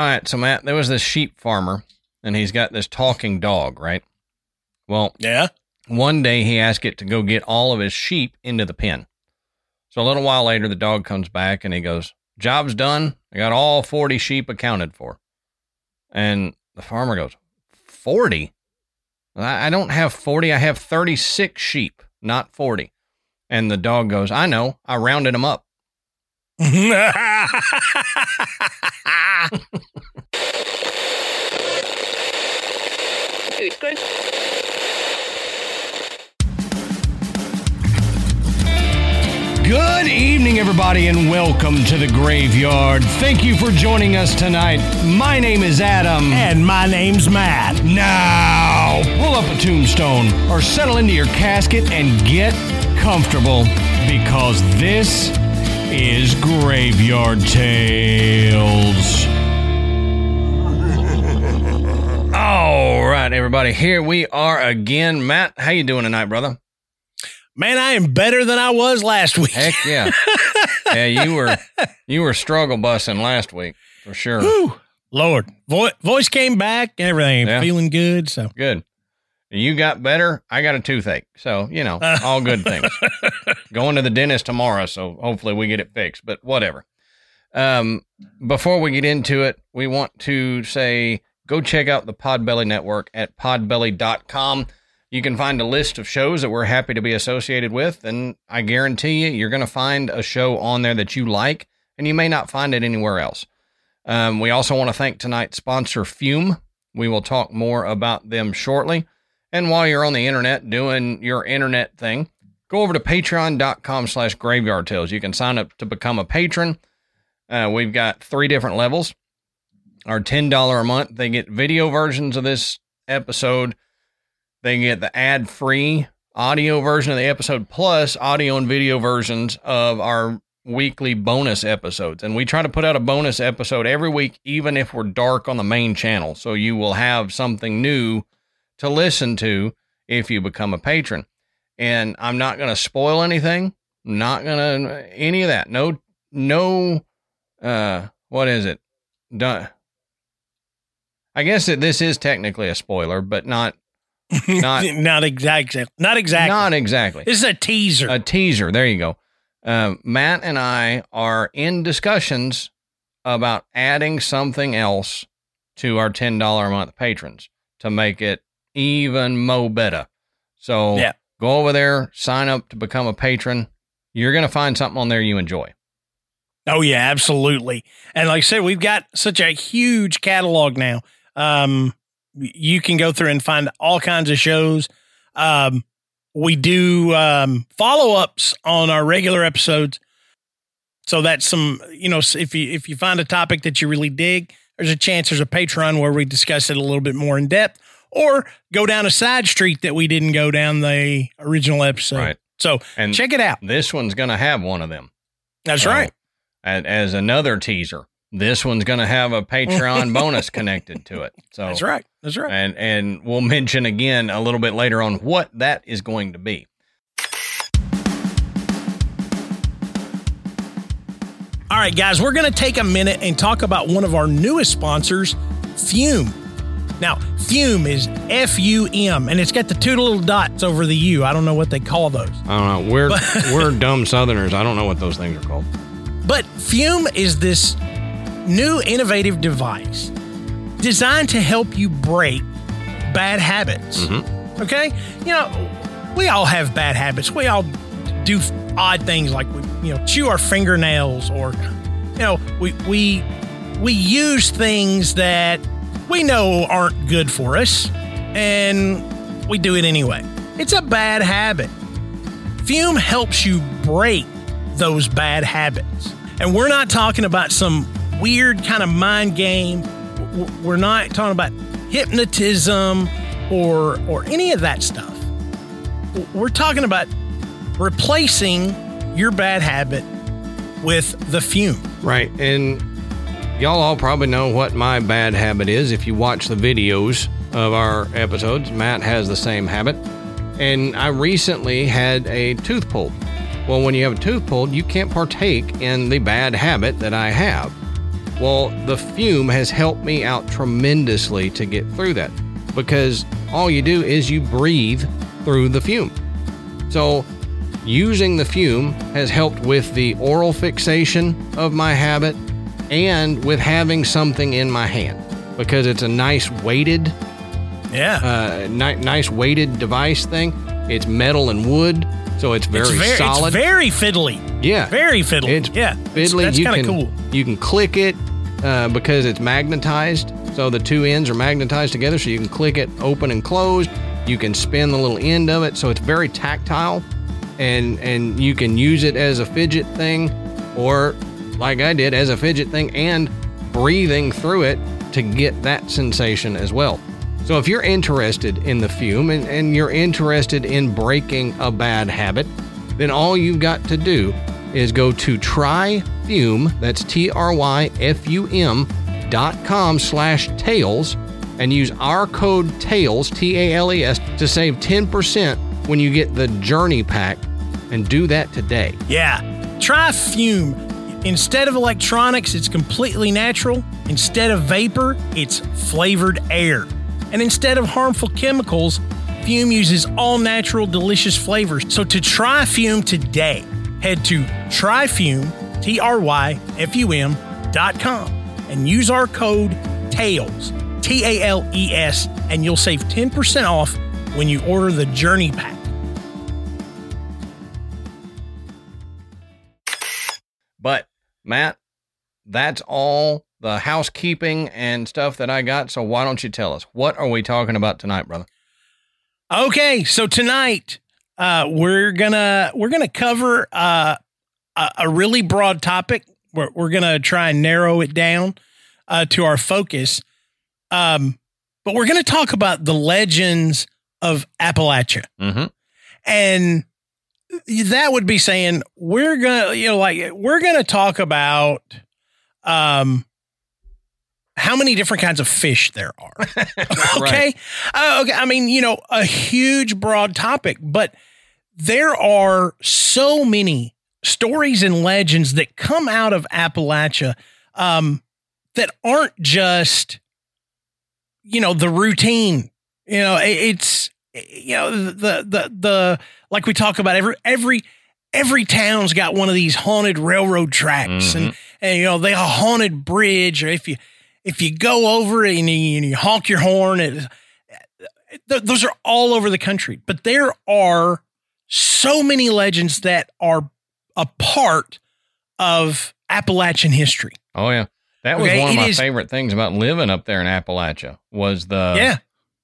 All right, so Matt, there was this sheep farmer, and he's got this talking dog, right? Well, yeah. One day he asked it to go get all of his sheep into the pen. So a little while later, the dog comes back, and he goes, "Job's done. I got all 40 sheep accounted for." And the farmer goes, 40? I don't have 40. I have 36 sheep, not 40. And the dog goes, "I know. I rounded them up." Good. Good evening, everybody, and welcome to the Graveyard. Thank you for joining us tonight. My name is Adam. And my name's Matt. Now, pull up a tombstone or settle into your casket and get comfortable, because this is Graveyard Tales. All right, everybody, here we are again. Matt, how you doing tonight, brother? Man, I am better than I was last week. Heck yeah. Yeah, you were struggle busting last week, for sure. Whew. Lord, voice came back and everything. Yeah. Feeling good. So good. You got better. I got a toothache. So, all good things. Going to the dentist tomorrow, so hopefully we get it fixed, but whatever. Before we get into it, we want to say, go check out the Podbelly Network at podbelly.com. You can find a list of shows that we're happy to be associated with, and I guarantee you're going to find a show on there that you like, and you may not find it anywhere else. We also want to thank tonight's sponsor, Fume. We will talk more about them shortly. And while you're on the internet doing your internet thing, go over to patreon.com/Graveyard Tales. You can sign up to become a patron. We've got 3 different levels. Our $10 a month, they get video versions of this episode. They get the ad-free audio version of the episode, plus audio and video versions of our weekly bonus episodes. And we try to put out a bonus episode every week, even if we're dark on the main channel. So you will have something new to listen to if you become a patron. And I'm not going to spoil anything. I'm not going to, any of that. No, what is it? Done. I guess that this is technically a spoiler, but not exactly. Not exactly. This is a teaser. A teaser. There you go. Matt and I are in discussions about adding something else to our $10 a month patrons to make it even more better. So Go over there, sign up to become a patron. You're going to find something on there you enjoy. Oh, yeah, absolutely. And like I said, we've got such a huge catalog now. You can go through and find all kinds of shows. We do follow-ups on our regular episodes. So that's some, if you find a topic that you really dig, there's a chance there's a Patreon where we discuss it a little bit more in depth, or go down a side street that we didn't go down the original episode. Right. So check it out. This one's going to have one of them. That's right. As another teaser. This one's going to have a Patreon bonus connected to it. So That's right. And we'll mention again a little bit later on what that is going to be. All right, guys, we're going to take a minute and talk about one of our newest sponsors, Fume. Now, Fume is F-U-M, and it's got the 2 little dots over the U. I don't know what they call those. I don't know. We're dumb Southerners. I don't know what those things are called. But Fume is this new innovative device designed to help you break bad habits. Mm-hmm. Okay? We all have bad habits. We all do odd things like we chew our fingernails, or we use things that we know aren't good for us, and we do it anyway. It's a bad habit. Fume helps you break those bad habits. And we're not talking about some weird kind of mind game. We're not talking about hypnotism or any of that stuff. We're talking about replacing your bad habit with the Fume. Right. And y'all all probably know what my bad habit is. If you watch the videos of our episodes, Matt has the same habit. And I recently had a tooth pulled. Well, when you have a tooth pulled, you can't partake in the bad habit that I have. Well, the fume has helped me out tremendously to get through that, because all you do is you breathe through the fume. So using the fume has helped with the oral fixation of my habit and with having something in my hand, because it's a nice weighted, nice weighted device thing. It's metal and wood, so it's very solid. It's very fiddly. Yeah. Very fiddly. It's fiddly. That's kind of cool. You can click it because it's magnetized. So the two ends are magnetized together, so you can click it open and close. You can spin the little end of it, so it's very tactile. And you can use it as a fidget thing, or like I did, as a fidget thing and breathing through it to get that sensation as well. So if you're interested in the fume and you're interested in breaking a bad habit, then all you've got to do is go to TryFume, that's TryFum.com/Tales, and use our code TALES, TALES, to save 10% when you get the Journey Pack, and do that today. Yeah. Try Fume. Instead of electronics, it's completely natural. Instead of vapor, it's flavored air. And instead of harmful chemicals, Fume uses all natural, delicious flavors. So to try Fume today, head to TryFume, TryFum.com, and use our code TALES, TALES, and you'll save 10% off when you order the Journey Pack. But, Matt, that's all the housekeeping and stuff that I got. So why don't you tell us, what are we talking about tonight, brother? Okay, so tonight we're gonna cover a really broad topic. We're gonna try and narrow it down to our focus, but we're gonna talk about the legends of Appalachia, and that would be saying we're gonna talk about how many different kinds of fish there are. Okay. Okay. I mean, a huge, broad topic, but there are so many stories and legends that come out of Appalachia that aren't just, the routine. It's, the like we talk about, every town's got one of these haunted railroad tracks, and they have a haunted bridge, or if you go over it and you honk your horn, those are all over the country. But there are so many legends that are a part of Appalachian history. Oh yeah, that was one of my favorite things about living up there in Appalachia was the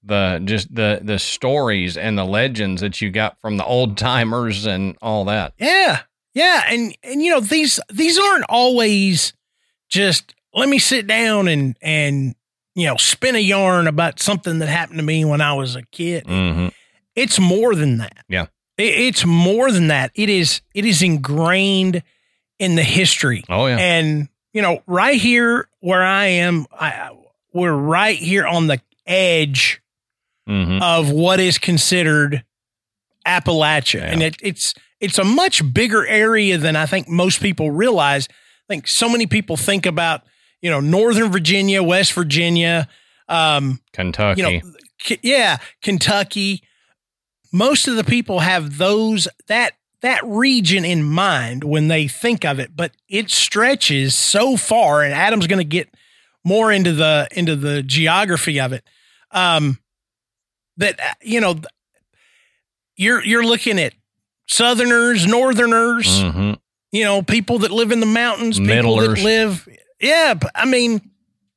stories and the legends that you got from the old timers and all that. Yeah, and these aren't always just, let me sit down and spin a yarn about something that happened to me when I was a kid. It's more than that. Yeah. It's more than that. It is ingrained in the history. Oh yeah. And, right here where I am, we're right here on the edge of what is considered Appalachia. Yeah. And it's a much bigger area than I think most people realize. I think so many people think about, Northern Virginia, West Virginia, Kentucky. Kentucky. Most of the people have that region in mind when they think of it, but it stretches so far, and Adam's going to get more into the geography of it. That you're looking at Southerners, Northerners, people that live in the mountains, people that live. Yeah, but I mean,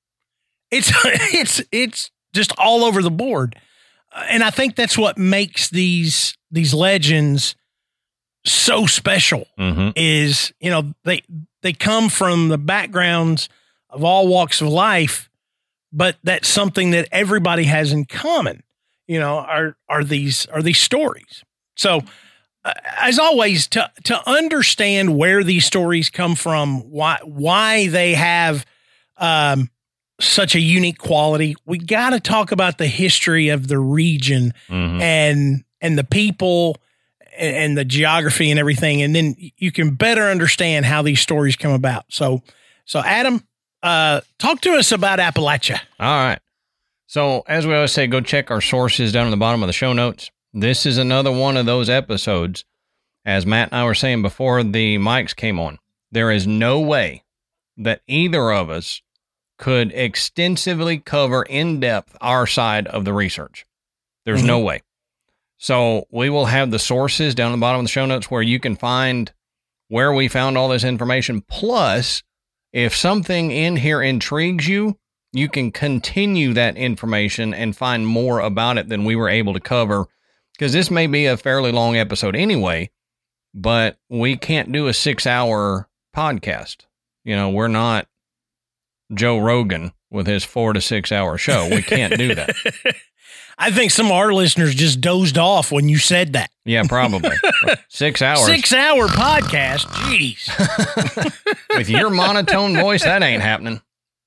it's just all over the board, and I think that's what makes these legends so special. Is they come from the backgrounds of all walks of life, but that's something that everybody has in common. Are these stories? So. As always, to understand where these stories come from, why they have such a unique quality, we got to talk about the history of the region and the people and the geography and everything, and then you can better understand how these stories come about. So Adam, talk to us about Appalachia. All right. So, as we always say, go check our sources down at the bottom of the show notes. This is another one of those episodes, as Matt and I were saying before the mics came on. There is no way that either of us could extensively cover in depth our side of the research. There's no way. So we will have the sources down at the bottom of the show notes where you can find where we found all this information. Plus, if something in here intrigues you, you can continue that information and find more about it than we were able to cover. Because this may be a fairly long episode anyway, but we can't do a 6-hour podcast. You know, we're not Joe Rogan with his 4 to 6 hour show. We can't do that. I think some of our listeners just dozed off when you said that. Yeah, probably. 6 hours. 6 hour podcast. Jeez. With your monotone voice, that ain't happening.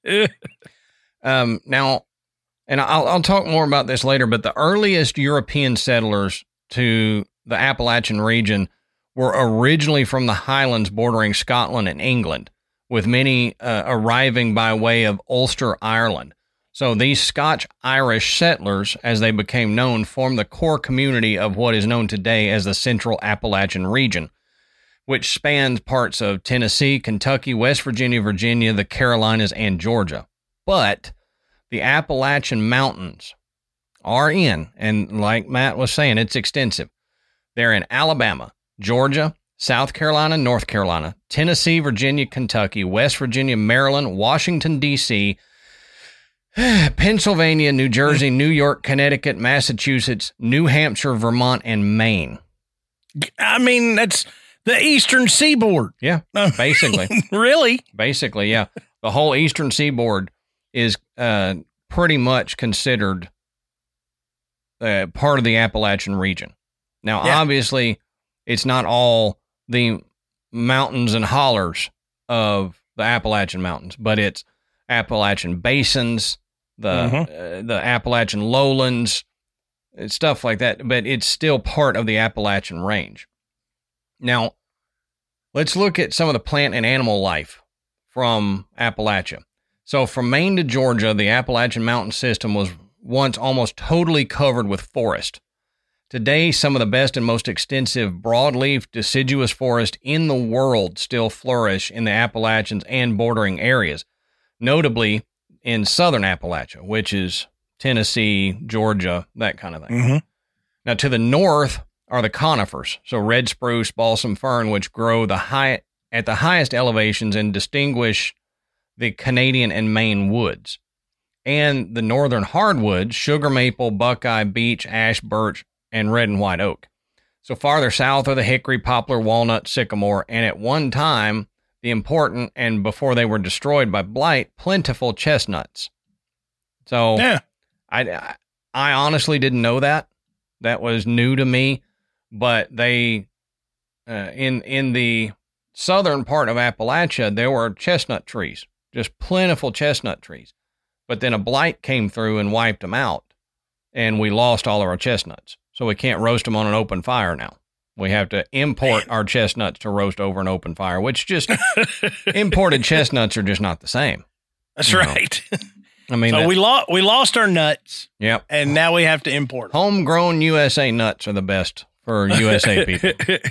Now, and I'll talk more about this later, but the earliest European settlers to the Appalachian region were originally from the highlands bordering Scotland and England, with many arriving by way of Ulster, Ireland. So these Scotch-Irish settlers, as they became known, formed the core community of what is known today as the Central Appalachian region, which spans parts of Tennessee, Kentucky, West Virginia, Virginia, the Carolinas, and Georgia. But the Appalachian Mountains are in, and like Matt was saying, it's extensive. They're in Alabama, Georgia, South Carolina, North Carolina, Tennessee, Virginia, Kentucky, West Virginia, Maryland, Washington, D.C., Pennsylvania, New Jersey, New York, Connecticut, Massachusetts, New Hampshire, Vermont, and Maine. I mean, that's the Eastern Seaboard. Yeah, basically. Really? Basically, yeah. The whole Eastern Seaboard is pretty much considered part of the Appalachian region. Now, obviously, it's not all the mountains and hollers of the Appalachian Mountains, but it's Appalachian basins, the Appalachian lowlands, stuff like that, but it's still part of the Appalachian range. Now, let's look at some of the plant and animal life from Appalachia. So from Maine to Georgia, the Appalachian Mountain system was once almost totally covered with forest. Today, some of the best and most extensive broadleaf deciduous forest in the world still flourish in the Appalachians and bordering areas, notably in southern Appalachia, which is Tennessee, Georgia, that kind of thing. Now, to the north are the conifers, so red spruce, balsam fern, which grow at the highest elevations and distinguish the Canadian and Maine woods. And the northern hardwoods, sugar maple, buckeye, beech, ash, birch, and red and white oak. So farther south are the hickory, poplar, walnut, sycamore, and at one time, the important, and before they were destroyed by blight, plentiful chestnuts. So I honestly didn't know that. That was new to me. But they, in the southern part of Appalachia, there were chestnut trees, just plentiful chestnut trees. But then a blight came through and wiped them out, and we lost all of our chestnuts. So we can't roast them on an open fire now. We have to import our chestnuts to roast over an open fire, which just imported chestnuts are just not the same. That's right. I mean, so we lost our nuts. Yep. And now we have to import them. Homegrown USA nuts are the best for USA people.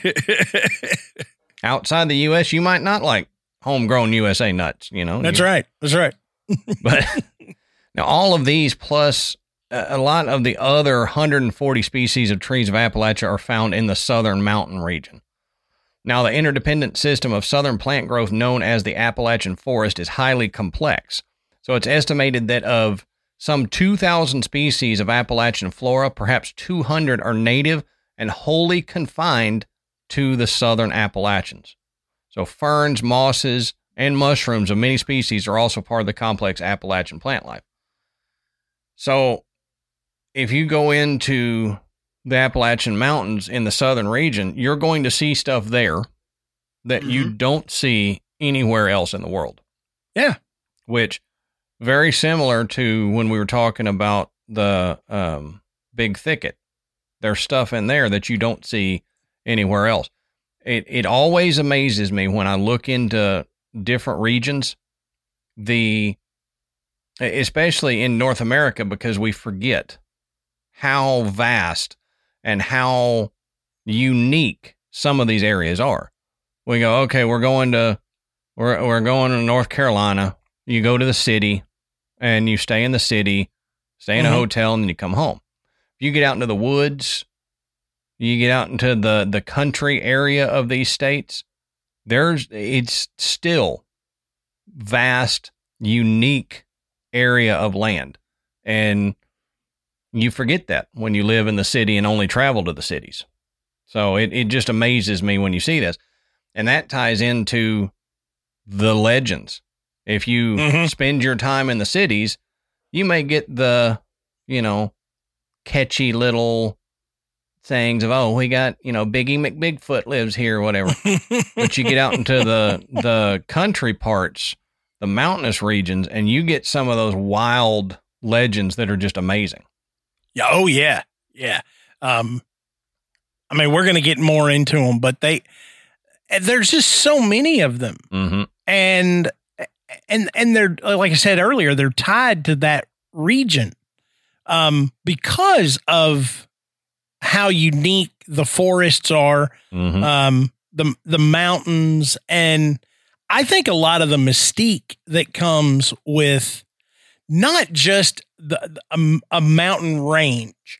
Outside the U.S., you might not like homegrown USA nuts, you know. That's right. That's right. But now all of these plus a lot of the other 140 species of trees of Appalachia are found in the southern mountain region. Now, the interdependent system of southern plant growth known as the Appalachian forest is highly complex. So it's estimated that of some 2,000 species of Appalachian flora, perhaps 200 are native and wholly confined to the southern Appalachians. So ferns, mosses, and mushrooms of many species are also part of the complex Appalachian plant life. So if you go into the Appalachian Mountains in the southern region, you're going to see stuff there that you don't see anywhere else in the world. Yeah. Which, very similar to when we were talking about the Big Thicket. There's stuff in there that you don't see anywhere else. It always amazes me when I look into different regions especially in North America, because we forget how vast and how unique some of these areas are. We go, okay, we're going to North Carolina. You go to the city and you stay in the city, stay in a hotel, and then you come home. If you get out into the woods, you get out into the country area of these states, it's still vast, unique area of land. And you forget that when you live in the city and only travel to the cities. So it just amazes me when you see this. And that ties into the legends. If you spend your time in the cities, you may get the, catchy little things of, oh, we got, Biggie McBigfoot lives here or whatever. But you get out into the country parts, the mountainous regions, and you get some of those wild legends that are just amazing. Yeah. Oh, yeah. Yeah. We're going to get more into them, but there's just so many of them. Mm-hmm. And they're, like I said earlier, they're tied to that region because of how unique the forests are, the mountains. And I think a lot of the mystique that comes with not just a mountain range,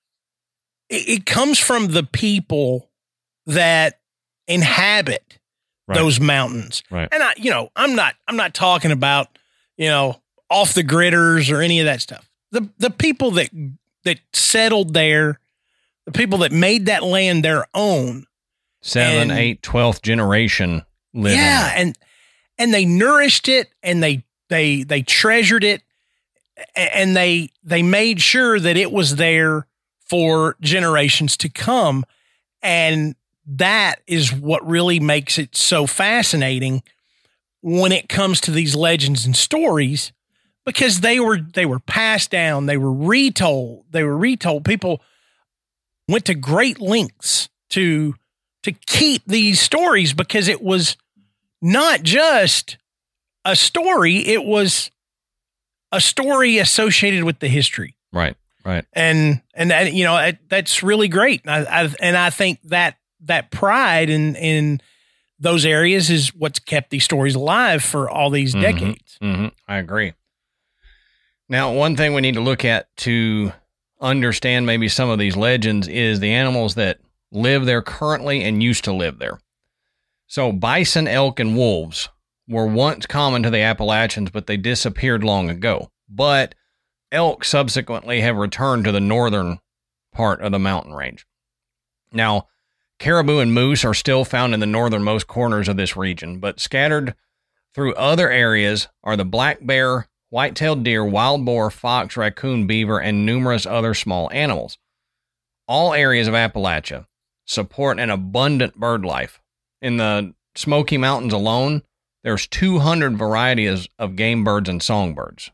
it comes from the people that inhabit those mountains. Right. And I'm not talking about, off the gridders or any of that stuff. The people that settled there, the people that made that land their own. 7th, 8th, 12th generation living. Yeah. And they nourished it and they treasured it and they made sure that it was there for generations to come. And that is what really makes it so fascinating when it comes to these legends and stories, because they were passed down. They were retold. People went to great lengths to keep these stories because it was not just a story. It was a story associated with the history. Right. Right. And that, that's really great. I think that pride in those areas is what's kept these stories alive for all these decades. Mm-hmm. I agree. Now, one thing we need to look at to understand maybe some of these legends is the animals that live there currently and used to live there. So bison, elk, and wolves were once common to the Appalachians, but they disappeared long ago. But elk subsequently have returned to the northern part of the mountain range. Now, caribou and moose are still found in the northernmost corners of this region, but scattered through other areas are the black bear, white-tailed deer, wild boar, fox, raccoon, beaver, and numerous other small animals. All areas of Appalachia support an abundant bird life. In the Smoky Mountains alone, there's 200 varieties of game birds and songbirds.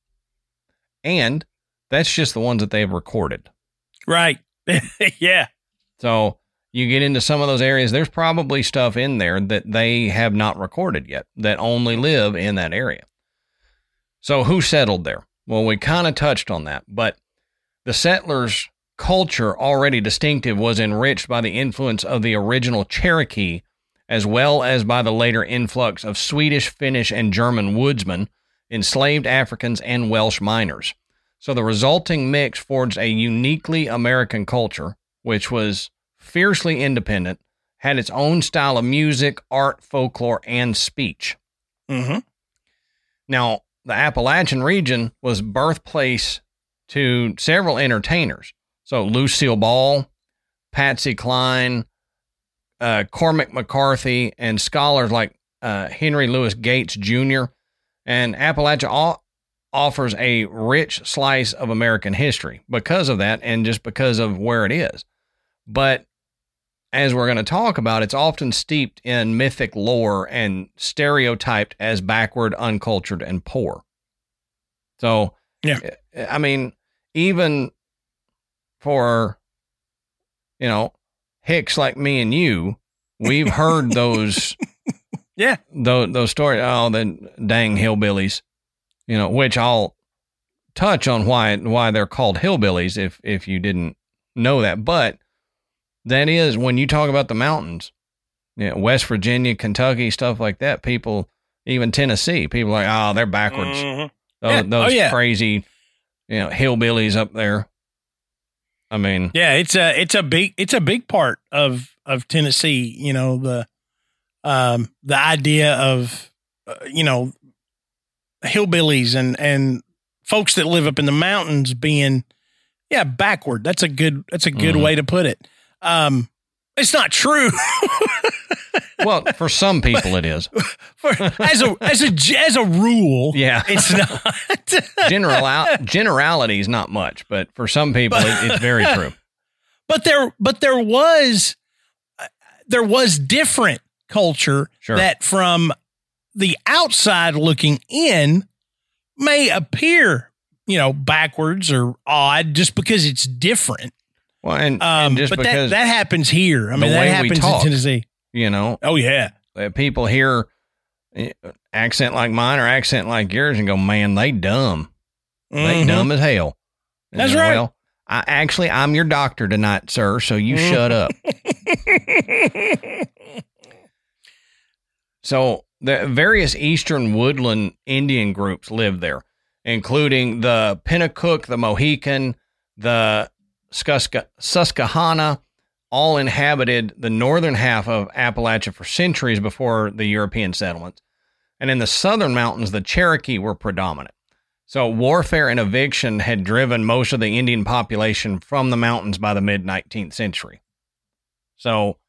And that's just the ones that they've recorded. Right. Yeah. So you get into some of those areas, there's probably stuff in there that they have not recorded yet that only live in that area. So who settled there? Well, we kind of touched on that, but the settlers' culture, already distinctive, was enriched by the influence of the original Cherokee, as well as by the later influx of Swedish, Finnish, and German woodsmen, enslaved Africans, and Welsh miners. So the resulting mix forged a uniquely American culture, which was fiercely independent, had its own style of music, art, folklore, and speech. Mm-hmm. Now, the Appalachian region was birthplace to several entertainers. So Lucille Ball, Patsy Cline, Cormac McCarthy, and scholars like Henry Louis Gates Jr. And Appalachia offers a rich slice of American history because of that and just because of where it is. But as we're going to talk about, it's often steeped in mythic lore and stereotyped as backward, uncultured, and poor. So, yeah, I mean, even for, hicks like me and you, we've heard those Yeah. Those stories, oh, the dang hillbillies, which I'll touch on why they're called hillbillies if you didn't know that. But that is, when you talk about the mountains, West Virginia, Kentucky, stuff like that, people, even Tennessee, people are like, oh, they're backwards. Mm-hmm. Those crazy, hillbillies up there. I mean, yeah, it's a big part of Tennessee. The idea of hillbillies and folks that live up in the mountains being backward. That's a good way to put it. It's not true. Well, for some people it is. As a rule, yeah, it's not. Generalities, not much, but for some people it's very true. But there was different culture that from the outside looking in may appear, backwards or odd just because it's different. Well, and just because that happens here. I mean, that happens in Tennessee. Oh yeah. People hear accent like mine or accent like yours and go, man, they dumb. They dumb as hell. And that's right. Well, I'm your doctor tonight, sir, so you shut up. So the various eastern woodland Indian groups lived there, including the Pennacook, the Mohican, the Susquehanna, all inhabited the northern half of Appalachia for centuries before the European settlements. And in the southern mountains, the Cherokee were predominant. So warfare and eviction had driven most of the Indian population from the mountains by the mid-19th century. So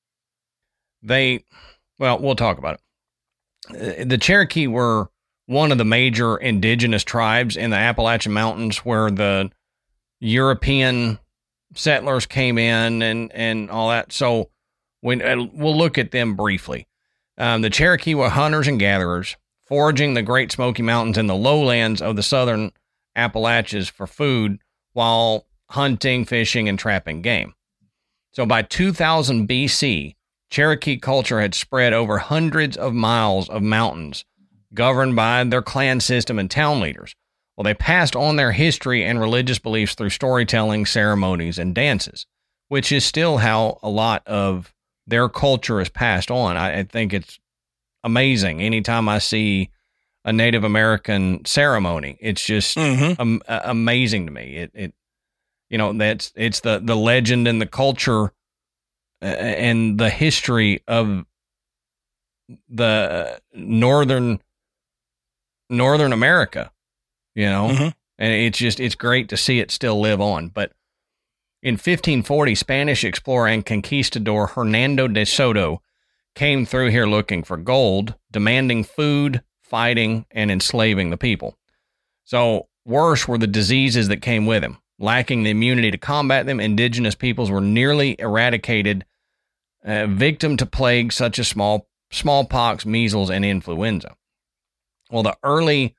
we'll talk about it. The Cherokee were one of the major indigenous tribes in the Appalachian Mountains where the European settlers came in and all that. So we'll look at them briefly. The Cherokee were hunters and gatherers, foraging the Great Smoky Mountains and the lowlands of the southern Appalachians for food while hunting, fishing, and trapping game. So by 2000 BC, Cherokee culture had spread over hundreds of miles of mountains, governed by their clan system and town leaders. Well, they passed on their history and religious beliefs through storytelling, ceremonies, and dances, which is still how a lot of their culture is passed on. I think it's amazing. Anytime I see a Native American ceremony, it's just amazing to me. It's the legend and the culture and the history of the northern America. And it's great to see it still live on. But in 1540, Spanish explorer and conquistador Hernando de Soto came through here looking for gold, demanding food, fighting, and enslaving the people. So worse were the diseases that came with him. Lacking the immunity to combat them, indigenous peoples were nearly eradicated, victim to plagues such as smallpox, measles, and influenza. Well, the early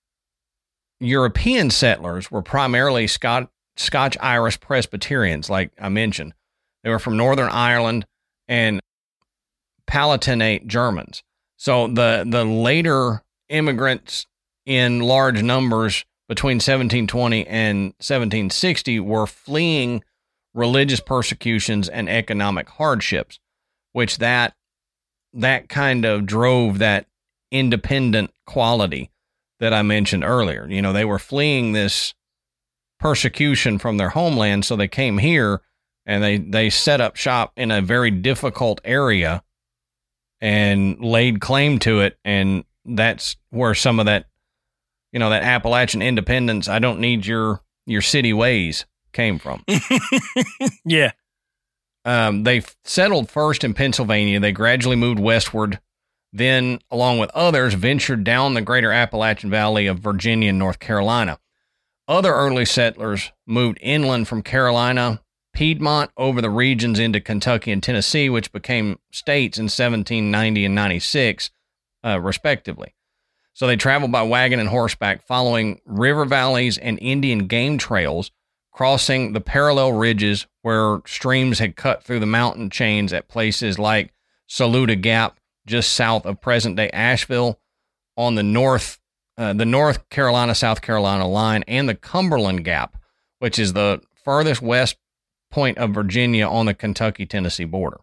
European settlers were primarily Scotch-Irish Presbyterians, like I mentioned. They were from Northern Ireland and Palatinate Germans. So the later immigrants in large numbers between 1720 and 1760 were fleeing religious persecutions and economic hardships, which that kind of drove that independent quality that I mentioned earlier. They were fleeing this persecution from their homeland, so they came here and they set up shop in a very difficult area and laid claim to it, and that's where some of that, that Appalachian independence, I don't need your city ways, came from. Yeah. They settled first in Pennsylvania. They gradually moved westward, then, along with others, ventured down the greater Appalachian Valley of Virginia and North Carolina. Other early settlers moved inland from Carolina, Piedmont, over the regions into Kentucky and Tennessee, which became states in 1790 and 96, respectively. So they traveled by wagon and horseback, following river valleys and Indian game trails, crossing the parallel ridges where streams had cut through the mountain chains at places like Saluda Gap just south of present-day Asheville on the North Carolina-South Carolina line, and the Cumberland Gap, which is the furthest west point of Virginia on the Kentucky-Tennessee border.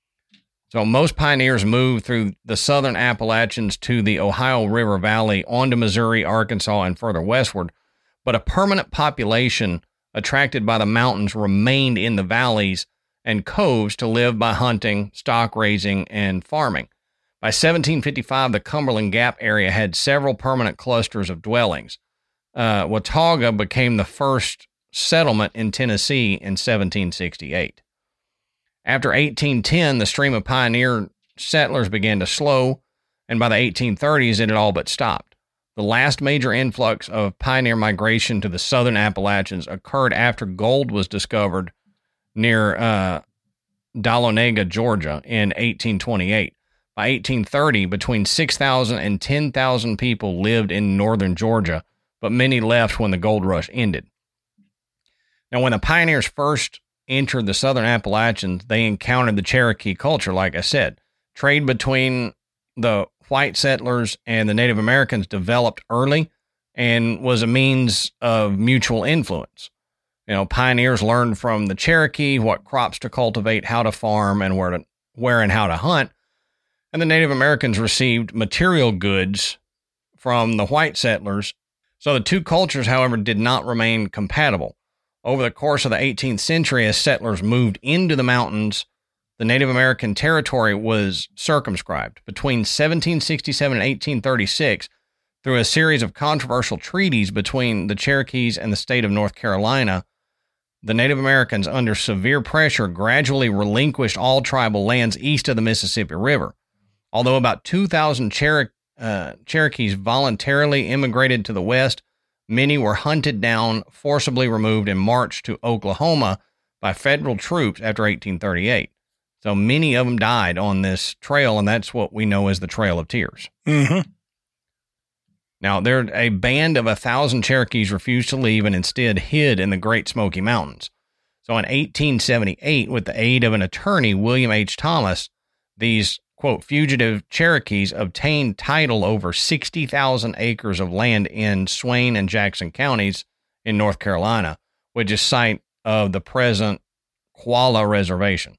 So most pioneers moved through the southern Appalachians to the Ohio River Valley, onto Missouri, Arkansas, and further westward, but a permanent population attracted by the mountains remained in the valleys and coves to live by hunting, stock raising, and farming. By 1755, the Cumberland Gap area had several permanent clusters of dwellings. Watauga became the first settlement in Tennessee in 1768. After 1810, the stream of pioneer settlers began to slow, and by the 1830s, it had all but stopped. The last major influx of pioneer migration to the southern Appalachians occurred after gold was discovered near Dahlonega, Georgia, in 1828. By 1830, between 6,000 and 10,000 people lived in northern Georgia, but many left when the gold rush ended. Now, when the pioneers first entered the southern Appalachians, they encountered the Cherokee culture, like I said. Trade between the white settlers and the Native Americans developed early and was a means of mutual influence. You know, pioneers learned from the Cherokee what crops to cultivate, how to farm, and where and how to hunt. And the Native Americans received material goods from the white settlers. So the two cultures, however, did not remain compatible. Over the course of the 18th century, as settlers moved into the mountains, the Native American territory was circumscribed. Between 1767 and 1836, through a series of controversial treaties between the Cherokees and the state of North Carolina, the Native Americans, under severe pressure, gradually relinquished all tribal lands east of the Mississippi River. Although about 2,000 Cherokees voluntarily immigrated to the west, many were hunted down, forcibly removed, and marched to Oklahoma by federal troops after 1838. So many of them died on this trail, and that's what we know as the Trail of Tears. Mm-hmm. Now, a band of 1,000 Cherokees refused to leave and instead hid in the Great Smoky Mountains. So in 1878, with the aid of an attorney, William H. Thomas, these, quote, fugitive Cherokees obtained title over 60,000 acres of land in Swain and Jackson counties in North Carolina, which is site of the present Qualla Reservation.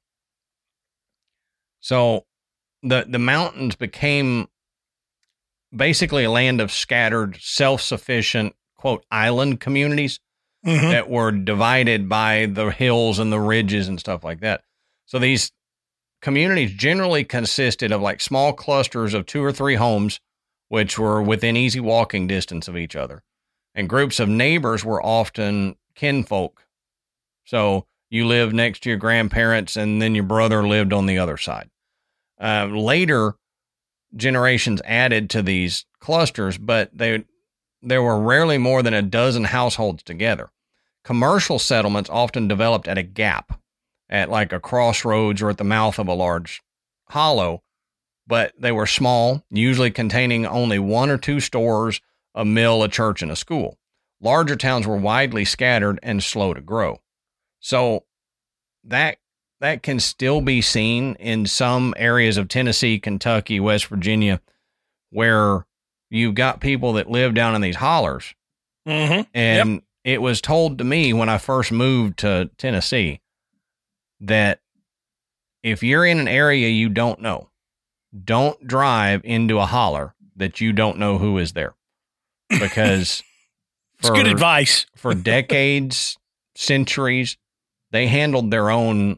So the mountains became basically a land of scattered, self-sufficient, quote, island communities that were divided by the hills and the ridges and stuff like that. So these communities generally consisted of like small clusters of 2 or 3 homes, which were within easy walking distance of each other. And groups of neighbors were often kinfolk. So you lived next to your grandparents and then your brother lived on the other side. Later generations added to these clusters, but there were rarely more than a dozen households together. Commercial settlements often developed at a gap, at like a crossroads or at the mouth of a large hollow, but they were small, usually containing only 1 or 2 stores, a mill, a church, and a school. Larger towns were widely scattered and slow to grow. So that can still be seen in some areas of Tennessee, Kentucky, West Virginia, where you've got people that live down in these hollers. Mm-hmm. And it was told to me when I first moved to Tennessee that if you're in an area you don't know, don't drive into a holler that you don't know who is there. Because it's good advice. For decades, centuries, they handled their own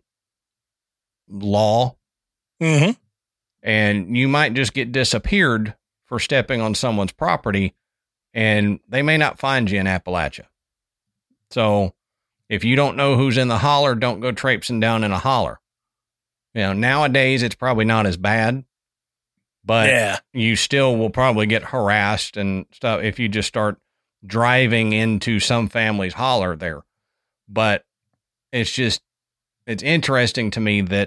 law. Mm-hmm. And you might just get disappeared for stepping on someone's property, and they may not find you in Appalachia. So if you don't know who's in the holler, don't go traipsing down in a holler. You know, nowadays it's probably not as bad, but you still will probably get harassed and stuff if you just start driving into some family's holler there. But it's interesting to me that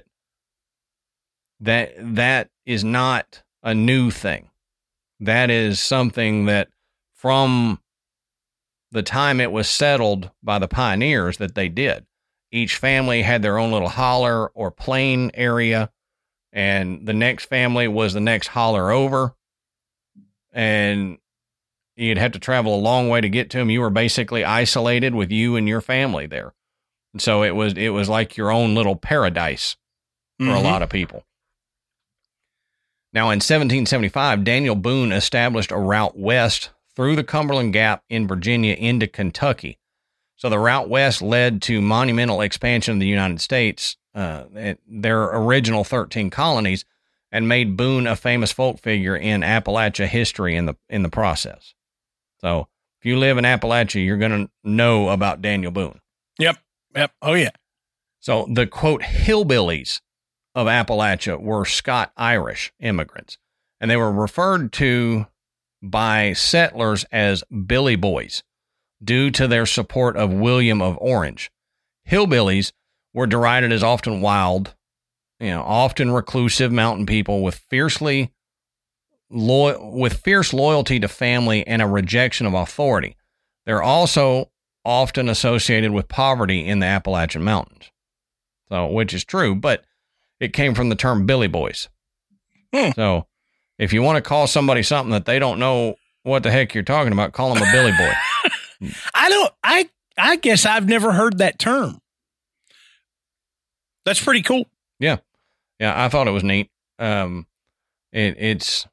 is not a new thing. That is something that from the time it was settled by the pioneers that they did. Each family had their own little holler or plain area, and the next family was the next holler over, and you'd have to travel a long way to get to them. You were basically isolated with you and your family there. And so it was like your own little paradise for a lot of people. Now, in 1775, Daniel Boone established a route west through the Cumberland Gap in Virginia into Kentucky. So the route west led to monumental expansion of the United States, their original 13 colonies, and made Boone a famous folk figure in Appalachia history in the process. So if you live in Appalachia, you're going to know about Daniel Boone. Yep. Oh, yeah. So the, quote, hillbillies of Appalachia were Scot-Irish immigrants, and they were referred to by settlers as Billy Boys due to their support of William of Orange. Hillbillies were derided as often wild, often reclusive mountain people with fierce loyalty to family and a rejection of authority. They're also often associated with poverty in the Appalachian Mountains. So, which is true, but it came from the term Billy Boys. So if you want to call somebody something that they don't know what the heck you're talking about, call them a Billy Boy. I guess I've never heard that term. That's pretty cool. Yeah. I thought it was neat. It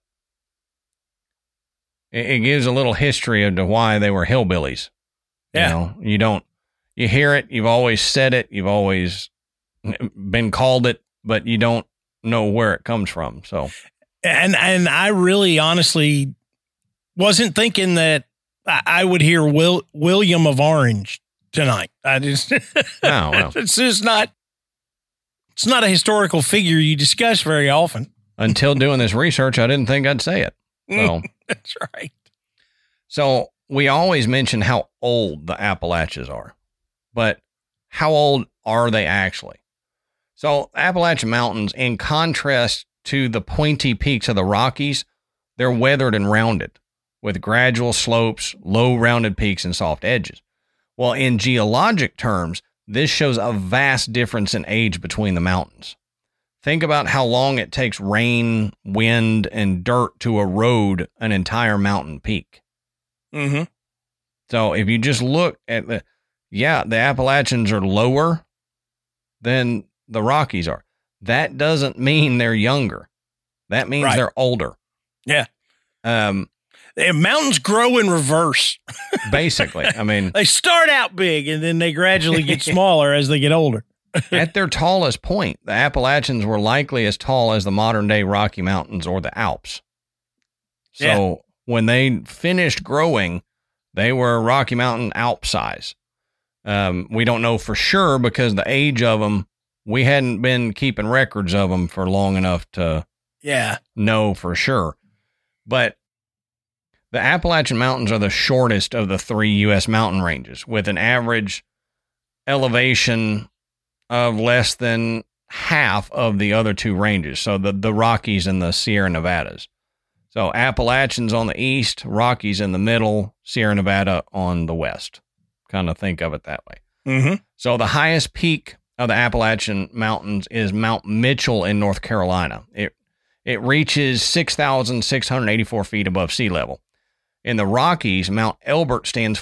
gives a little history into why they were hillbillies. Yeah. You hear it. You've always said it. You've always been called it, but you don't know where it comes from. So, and I really honestly wasn't thinking that I would hear William of Orange tonight. I just, it's just not, it's not a historical figure you discuss very often. Until doing this research, I didn't think I'd say it. So that's right. So we always mention how old the Appalachians are, but how old are they actually? So Appalachian Mountains, in contrast to the pointy peaks of the Rockies, they're weathered and rounded with gradual slopes, low rounded peaks, and soft edges. Well, in geologic terms, this shows a vast difference in age between the mountains. Think about how long it takes rain, wind, and dirt to erode an entire mountain peak. Mm-hmm. So if you just look at the Appalachians are lower than the Rockies are. That doesn't mean they're younger. That means they're older. Yeah. Mountains grow in reverse. Basically. I mean, they start out big and then they gradually get smaller as they get older. At their tallest point, the Appalachians were likely as tall as the modern day Rocky Mountains or the Alps. So when they finished growing, they were Rocky Mountain Alp size. We don't know for sure because the age of them, we hadn't been keeping records of them for long enough to know for sure. But the Appalachian Mountains are the shortest of the 3 U.S. mountain ranges, with an average elevation of less than half of the other 2 ranges. So the Rockies and the Sierra Nevadas. So Appalachians on the east, Rockies in the middle, Sierra Nevada on the west. Kind of think of it that way. Mm-hmm. So the highest peak of the Appalachian Mountains is Mount Mitchell in North Carolina. It reaches 6,684 feet above sea level. In the Rockies, Mount Elbert stands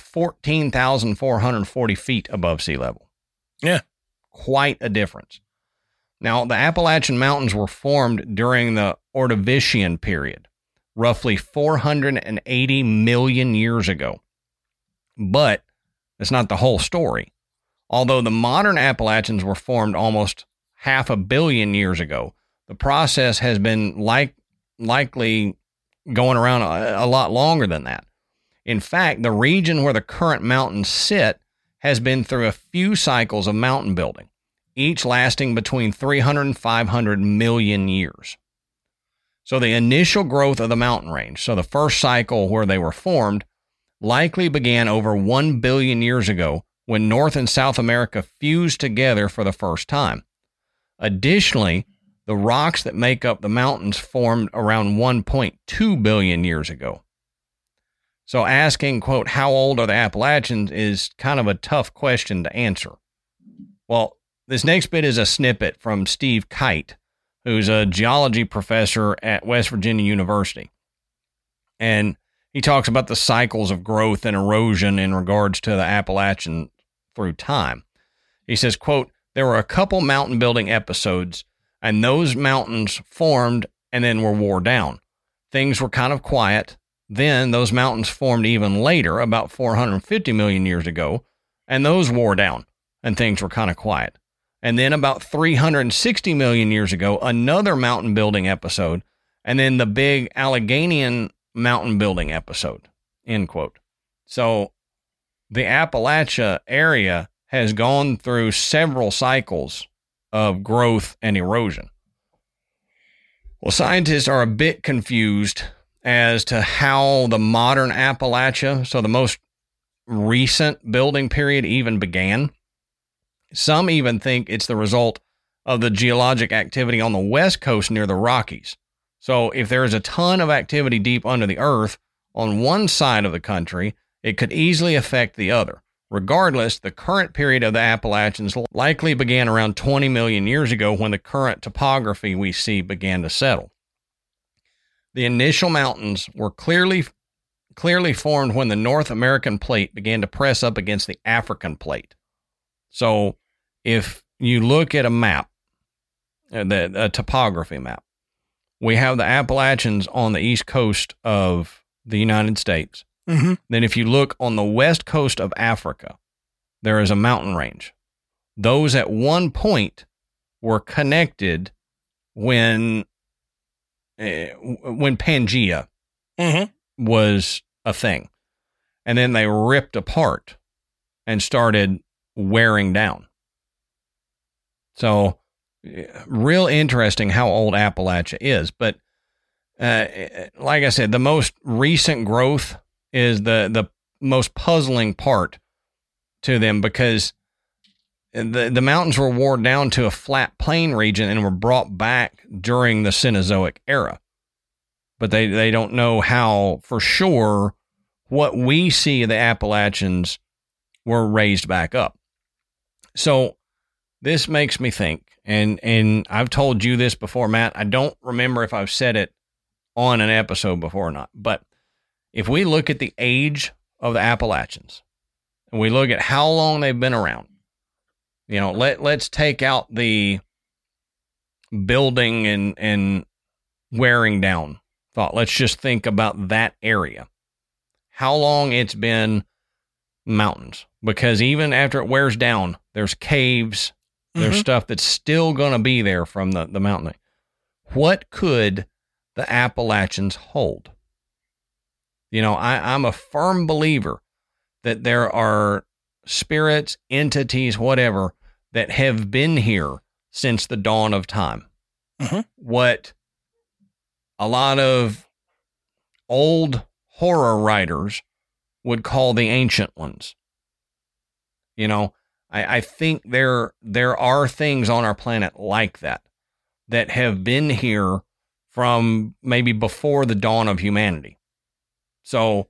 14,440 feet above sea level. Yeah. Quite a difference. Now, the Appalachian Mountains were formed during the Ordovician period, roughly 480 million years ago. But that's not the whole story. Although the modern Appalachians were formed almost 500 million years ago, the process has been likely going around a lot longer than that. In fact, the region where the current mountains sit has been through a few cycles of mountain building, each lasting between 300 and 500 million years. So the initial growth of the mountain range, so the first cycle where they were formed, likely began over 1 billion years ago when North and South America fused together for the first time. Additionally, the rocks that make up the mountains formed around 1.2 billion years ago. So asking, quote, how old are the Appalachians is kind of a tough question to answer. Well, this next bit is a snippet from Steve Kite, who's a geology professor at West Virginia University. And he talks about the cycles of growth and erosion in regards to the Appalachian through time. He says, quote, there were a couple mountain building episodes, and those mountains formed and then were wore down. Things were kind of quiet. Then those mountains formed even later, about 450 million years ago, and those wore down, and things were kind of quiet. And then about 360 million years ago, another mountain building episode, and then the big Alleghenian mountain building episode, end quote. So the Appalachia area has gone through several cycles of growth and erosion. Well, scientists are a bit confused as to how the modern Appalachia, so the most recent building period, even began. Some even think it's the result of the geologic activity on the west coast near the Rockies. So if there is a ton of activity deep under the earth on one side of the country, it could easily affect the other. Regardless, the current period of the Appalachians likely began around 20 million years ago when the current topography we see began to settle. The initial mountains were clearly formed when the North American plate began to press up against the African plate. So if you look at a map, a topography map, we have the Appalachians on the east coast of the United States. Mm-hmm. Then if you look on the west coast of Africa, there is a mountain range. Those at one point were connected when Pangea was a thing. And then they ripped apart and started wearing down. So real interesting how old Appalachia is. But like I said, the most recent growth is the most puzzling part to them, because the mountains were worn down to a flat plain region and were brought back during the Cenozoic era. But they don't know how for sure what we see the Appalachians were raised back up. So this makes me think, and I've told you this before, Matt. I don't remember if I've said it on an episode before or not, but if we look at the age of the Appalachians and we look at how long they've been around, you know, let's take out the building and wearing down thought. Let's just think about that area. How long it's been mountains, because even after it wears down, there's caves, there's stuff that's still going to be there from the mountain. What could the Appalachians hold? You know, I'm a firm believer that there are spirits, entities, whatever, that have been here since the dawn of time. What a lot of old horror writers would call the ancient ones. You know, I think there are things on our planet like that have been here from maybe before the dawn of humanity. So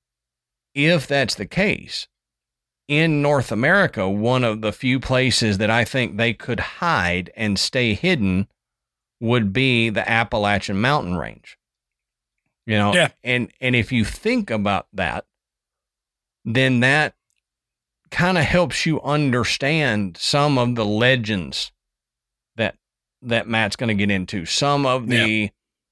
if that's the case, in North America, one of the few places that I think they could hide and stay hidden would be the Appalachian mountain range. You know, yeah. And if you think about that, then that kind of helps you understand some of the legends that Matt's going to get into, some of the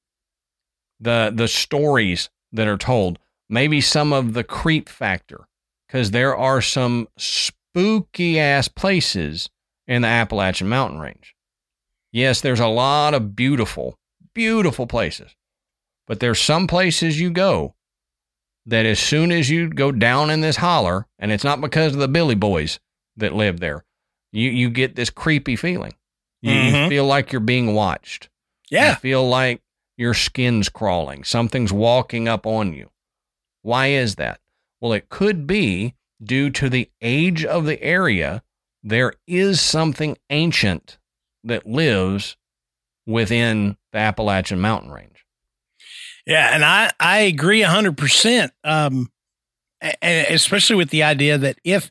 stories that are told, maybe some of the creep factor, because there are some spooky ass places in the Appalachian mountain range. Yes, there's a lot of beautiful, beautiful places, but there's some places you go that as soon as you go down in this holler, and it's not because of the Billy Boys that live there, you get this creepy feeling. You feel like you're being watched. Yeah. You feel like your skin's crawling. Something's walking up on you. Why is that? Well, it could be due to the age of the area. There is something ancient that lives within the Appalachian mountain range. Yeah, and I agree 100%, especially with the idea that if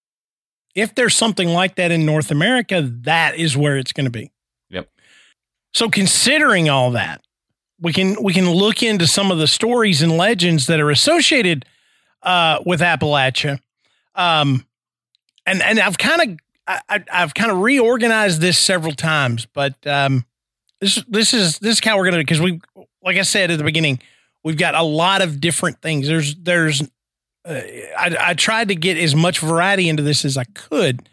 there's something like that in North America, that is where it's going to be. Yep. So considering all that, we can look into some of the stories and legends that are associated with Appalachia. And I've kind of reorganized this several times, but this is how we're gonna, because we, like I said at the beginning, we've got a lot of different things. I tried to get as much variety into this as I could,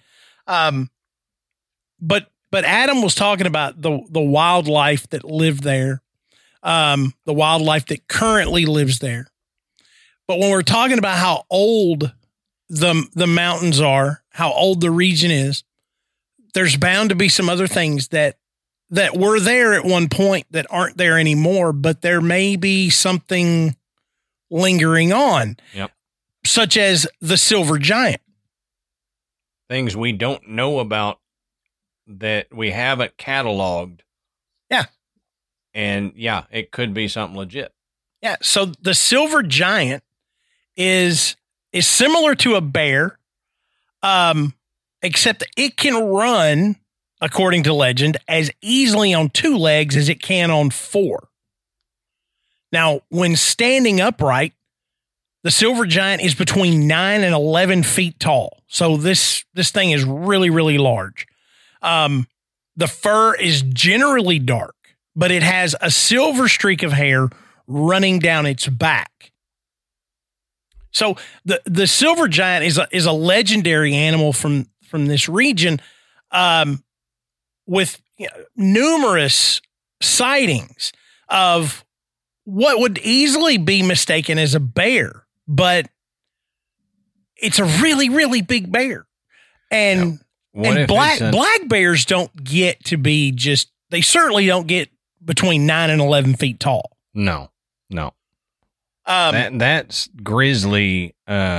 but Adam was talking about the wildlife that lived there, the wildlife that currently lives there. But when we're talking about how old the mountains are, how old the region is, there's bound to be some other things that were there at one point that aren't there anymore, but there may be something lingering on. Yep. Such as the silver giant. Things we don't know about that we haven't cataloged. Yeah. And yeah, it could be something legit. Yeah. So the silver giant is similar to a bear, except it can run, according to legend, as easily on 2 legs as it can on 4. Now, when standing upright, the silver giant is between 9 and 11 feet tall. So this thing is really, really large. The fur is generally dark, but it has a silver streak of hair running down its back. So the silver giant is a legendary animal from this region, with numerous sightings of what would easily be mistaken as a bear. But it's a really, really big bear. And black bears don't get to be they certainly don't get between 9 and 11 feet tall. No. That's grizzly,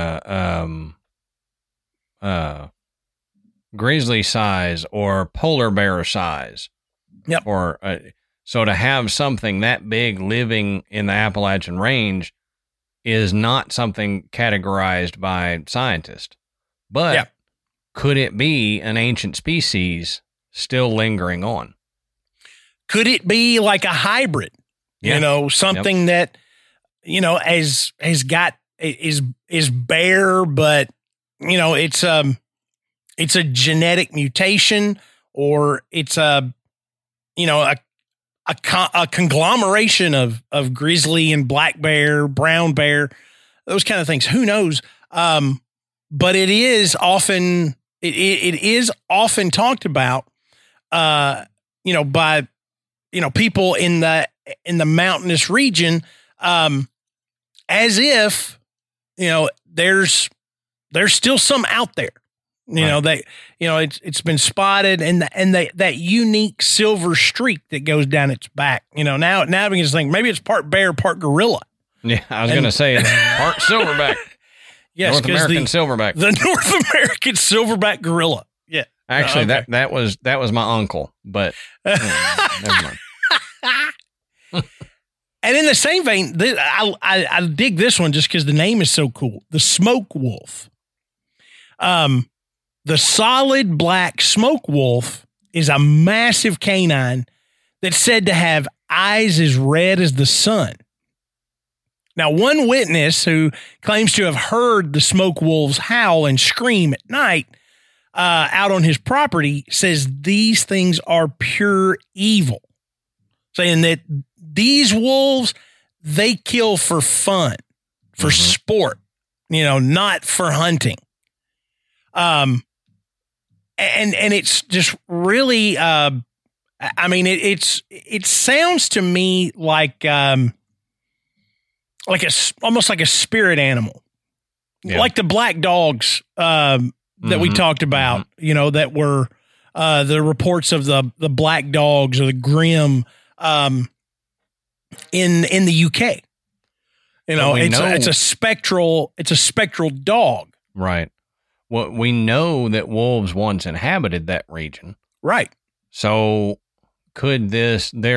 grizzly size or polar bear size. Yep. Or, so to have something that big living in the Appalachian range is not something categorized by scientists, but could it be an ancient species still lingering on? Could it be like a hybrid? Yeah. Something that, is bear, but it's a genetic mutation, or it's a conglomeration of grizzly and black bear, brown bear, those kind of things. Who knows? But it is often talked about, by people in the mountainous region, as if there's still some out there. It's been spotted, and that unique silver streak that goes down its back. Now we can just think maybe it's part bear, part gorilla. Yeah, I was going to say it's part silverback. Yes, North American silverback. The North American silverback gorilla. Yeah, actually, okay. that was my uncle, but never mind. And in the same vein, I dig this one just because the name is so cool. The smoke wolf. The solid black smoke wolf is a massive canine that's said to have eyes as red as the sun. Now, one witness who claims to have heard the smoke wolves howl and scream at night out on his property says these things are pure evil, saying that these wolves, they kill for fun, for sport, not for hunting. And it's just really, it sounds to me like almost like a spirit animal, like the black dogs, that we talked about, that were, the reports of the black dogs or the Grim, in the UK, it's a spectral dog. Right. Well, we know that wolves once inhabited that region. Right. So could this be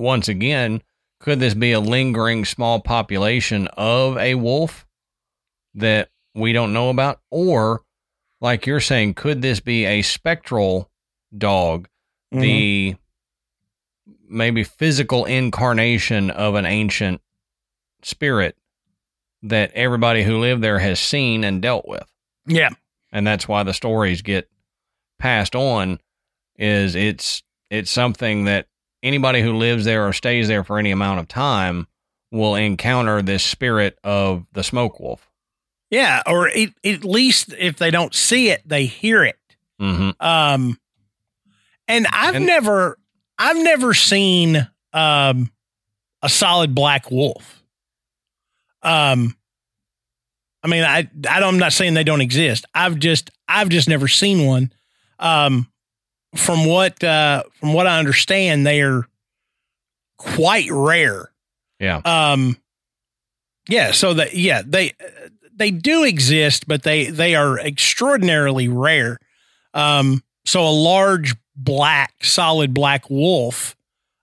a lingering small population of a wolf that we don't know about? Or, like you're saying, could this be a spectral dog, the maybe physical incarnation of an ancient spirit that everybody who lived there has seen and dealt with. Yeah. And that's why the stories get passed on, is it's something that anybody who lives there or stays there for any amount of time will encounter this spirit of the smoke wolf. Yeah, or at least if they don't see it, they hear it. Mm-hmm. And I've never seen a solid black wolf. I mean, I'm not saying they don't exist. I've just never seen one. From what I understand, they are quite rare. Yeah. Yeah. So they do exist, but they are extraordinarily rare. So a large solid black wolf,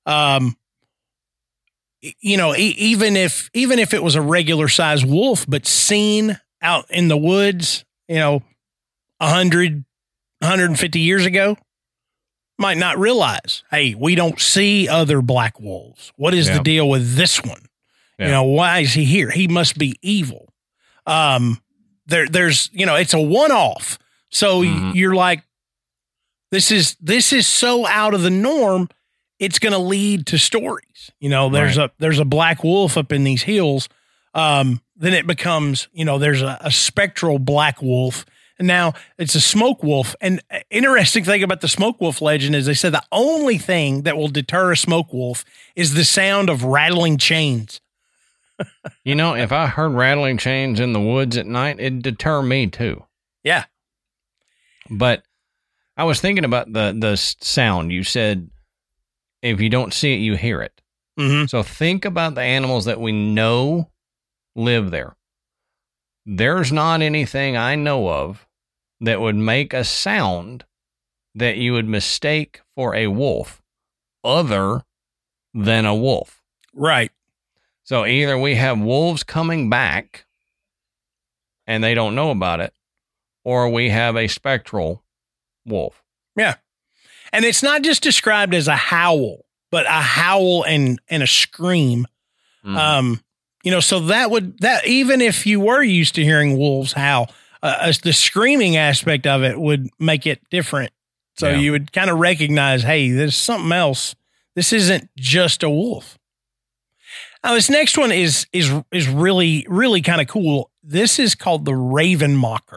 even if it was a regular size wolf, but seen out in the woods, 100, 150 years ago, might not realize, hey, we don't see other black wolves. What is the deal with this one? Yeah. Why is he here? He must be evil. There's, it's a one-off. So you're like, this is so out of the norm. It's going to lead to stories. There's a black wolf up in these hills. Then it becomes, there's a spectral black wolf. And now it's a smoke wolf. And interesting thing about the smoke wolf legend is they said the only thing that will deter a smoke wolf is the sound of rattling chains. If I heard rattling chains in the woods at night, it'd deter me too. Yeah. But I was thinking about the sound. You said, if you don't see it, you hear it. Mm-hmm. So think about the animals that we know live there. There's not anything I know of that would make a sound that you would mistake for a wolf other than a wolf. Right. So either we have wolves coming back and they don't know about it, or we have a spectral wolf. Yeah. And it's not just described as a howl, but a howl and a scream. So that even if you were used to hearing wolves howl, the screaming aspect of it would make it different. So you would kind of recognize, hey, there's something else. This isn't just a wolf. Now, this next one is really, really kind of cool. This is called the Raven Mocker.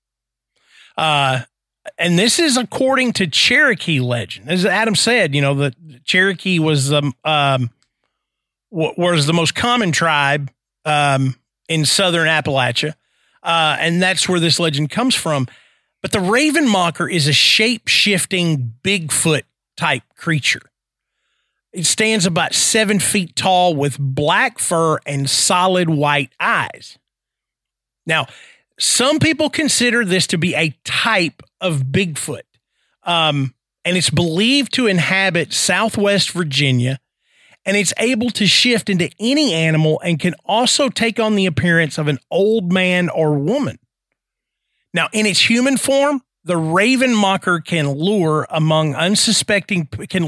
And this is according to Cherokee legend. As Adam said, the Cherokee was the most common tribe in southern Appalachia. And that's where this legend comes from. But the Raven Mocker is a shape-shifting Bigfoot type creature. It stands about 7 feet tall with black fur and solid white eyes. Now, some people consider this to be a type of Bigfoot. And it's believed to inhabit Southwest Virginia, and it's able to shift into any animal and can also take on the appearance of an old man or woman. Now, in its human form, the Raven Mocker can lurk among unsuspecting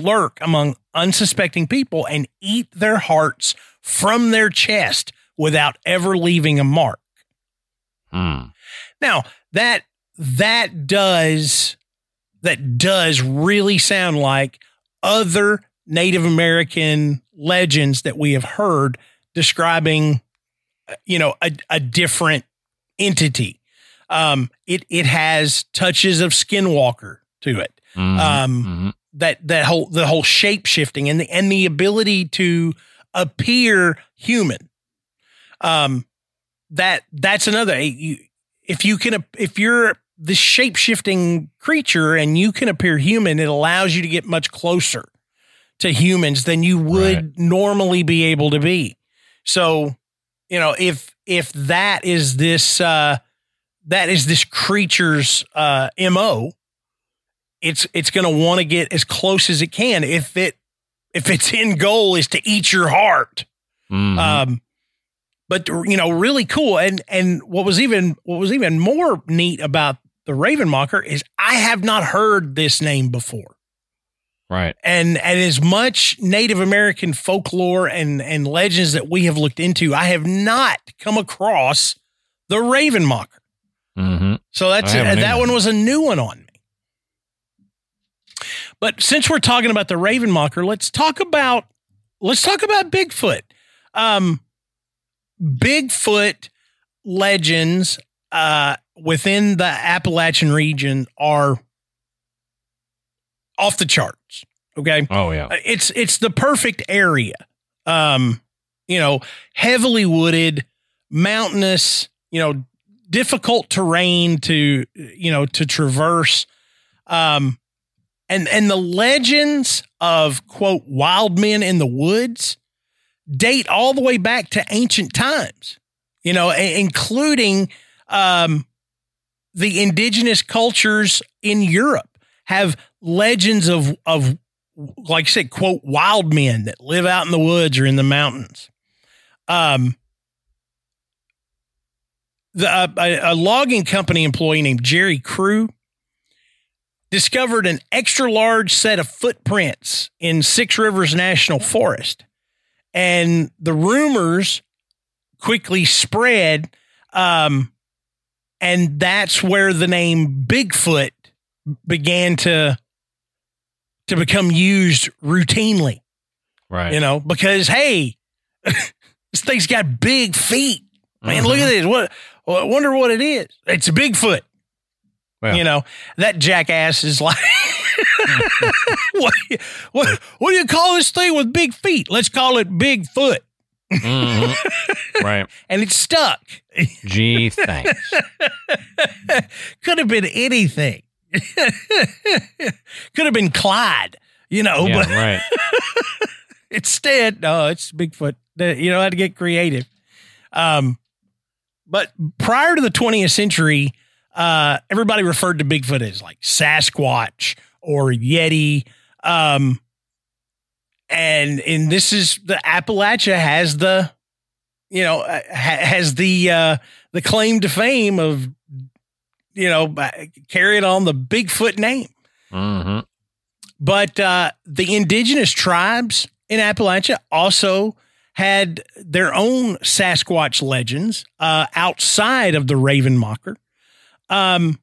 people and eat their hearts from their chest without ever leaving a mark. Now, that does really sound like other Native American legends that we have heard describing, a different entity. It has touches of Skinwalker to it. The whole shape shifting and the ability to appear human. That's another. If you're this shape shifting creature and you can appear human, it allows you to get much closer to humans than you would normally be able to be. So, if that is this creature's MO, it's going to want to get as close as it can. If its end goal is to eat your heart. But really cool. And what was even more neat about the Raven Mocker is I have not heard this name before. Right. And as much Native American folklore and legends that we have looked into, I have not come across the Raven Mocker. Mm-hmm. So that one was a new one on me. But since we're talking about the Raven Mocker, let's talk about Bigfoot. Bigfoot legends within the Appalachian region are off the charts. Okay. Oh yeah. It's the perfect area. Heavily wooded, mountainous, difficult terrain to traverse. And the legends of, quote, wild men in the woods date all the way back to ancient times, including the indigenous cultures in Europe have legends of, like I said, quote, wild men that live out in the woods or in the mountains. A logging company employee named Jerry Crew discovered an extra large set of footprints in Six Rivers National Forest. And the rumors quickly spread. And that's where the name Bigfoot began to become used routinely. Right. Because, hey, this thing's got big feet. Man, look at this. I wonder what it is. It's a Bigfoot. Well. That jackass is like, what do you call this thing with big feet? Let's call it Bigfoot. Mm-hmm. Right. And it's stuck. Gee, thanks. Could have been anything. Could have been Clyde, Yeah, but right. Instead, no, it's Bigfoot. I had to get creative. But prior to the 20th century, everybody referred to Bigfoot as like Sasquatch or Yeti. And this is the Appalachia has the claim to fame of, carrying on the Bigfoot name. Mm-hmm. But the indigenous tribes in Appalachia also had their own Sasquatch legends outside of the Raven Mocker. And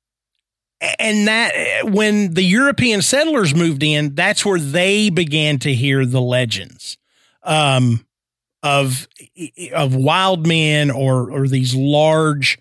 that when the European settlers moved in, that's where they began to hear the legends of wild men or these large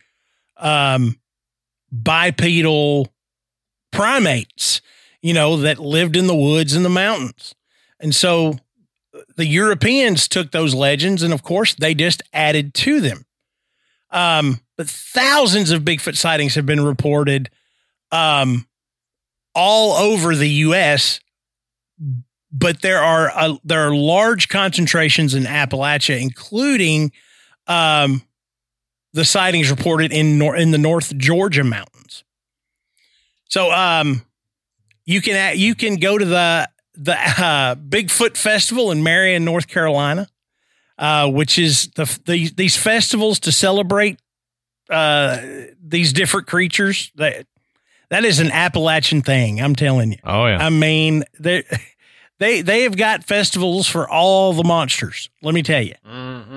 bipedal primates, that lived in the woods and the mountains. And so the Europeans took those legends and, of course, they just added to them. But thousands of Bigfoot sightings have been reported all over the U.S., but there are large concentrations in Appalachia, including the sightings reported in the North Georgia mountains. So you can go to the Bigfoot Festival in Marion, North Carolina, which is these festivals to celebrate these different creatures. That is an Appalachian thing, I'm telling you. Oh yeah. I mean, they have got festivals for all the monsters. Let me tell you. Mm-hmm.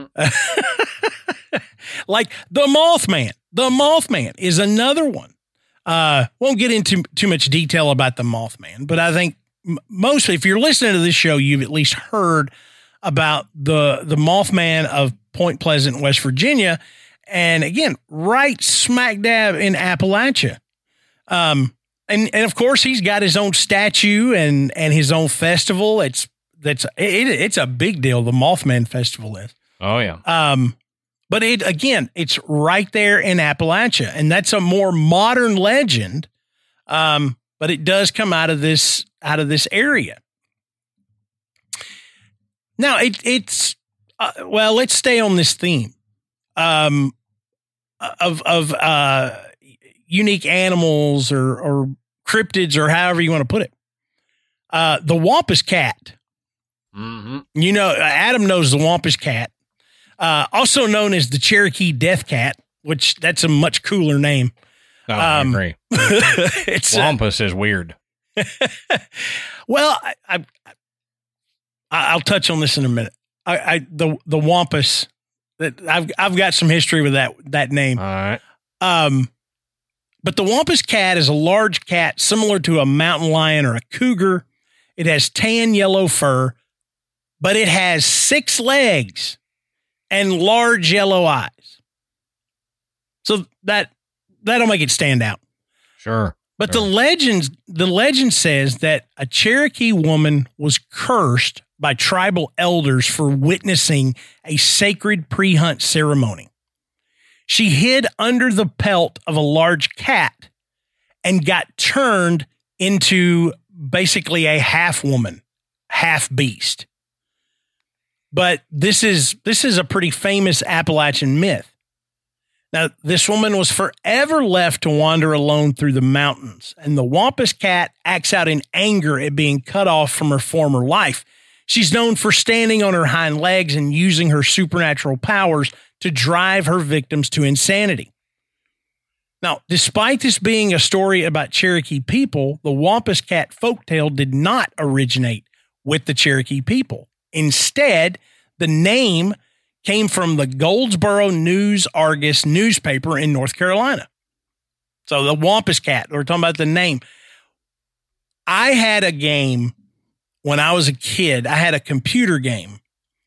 Like the Mothman. The Mothman is another one. Won't get into too much detail about the Mothman, but I think mostly if you're listening to this show, you've at least heard about the Mothman of Point Pleasant, West Virginia. And again, right smack dab in Appalachia. And of course he's got his own statue and his own festival. It's a big deal. The Mothman Festival is. Oh yeah. But it's right there in Appalachia, and that's a more modern legend. But it does come out of this area. Now let's stay on this theme, of unique animals or cryptids or however you want to put it. The Wampus cat. Mm-hmm. Adam knows the Wampus cat. Also known as the Cherokee Death Cat, which that's a much cooler name. I agree. Wampus is weird. Well, I'll touch on this in a minute. The Wampus, that I've got some history with that name. All right. But the Wampus cat is a large cat similar to a mountain lion or a cougar. It has tan yellow fur, but it has 6 legs and large yellow eyes. So that'll make it stand out. Sure. But the legend says that a Cherokee woman was cursed by tribal elders for witnessing a sacred pre-hunt ceremony. She hid under the pelt of a large cat and got turned into basically a half woman, half beast. But this is a pretty famous Appalachian myth. Now, this woman was forever left to wander alone through the mountains, and the Wampus cat acts out in anger at being cut off from her former life. She's known for standing on her hind legs and using her supernatural powers to drive her victims to insanity. Now, despite this being a story about Cherokee people, the Wampus cat folktale did not originate with the Cherokee people. Instead, the name came from the Goldsboro News-Argus newspaper in North Carolina. So the Wampus cat, we're talking about the name. I had a game when I was a kid. I had a computer game.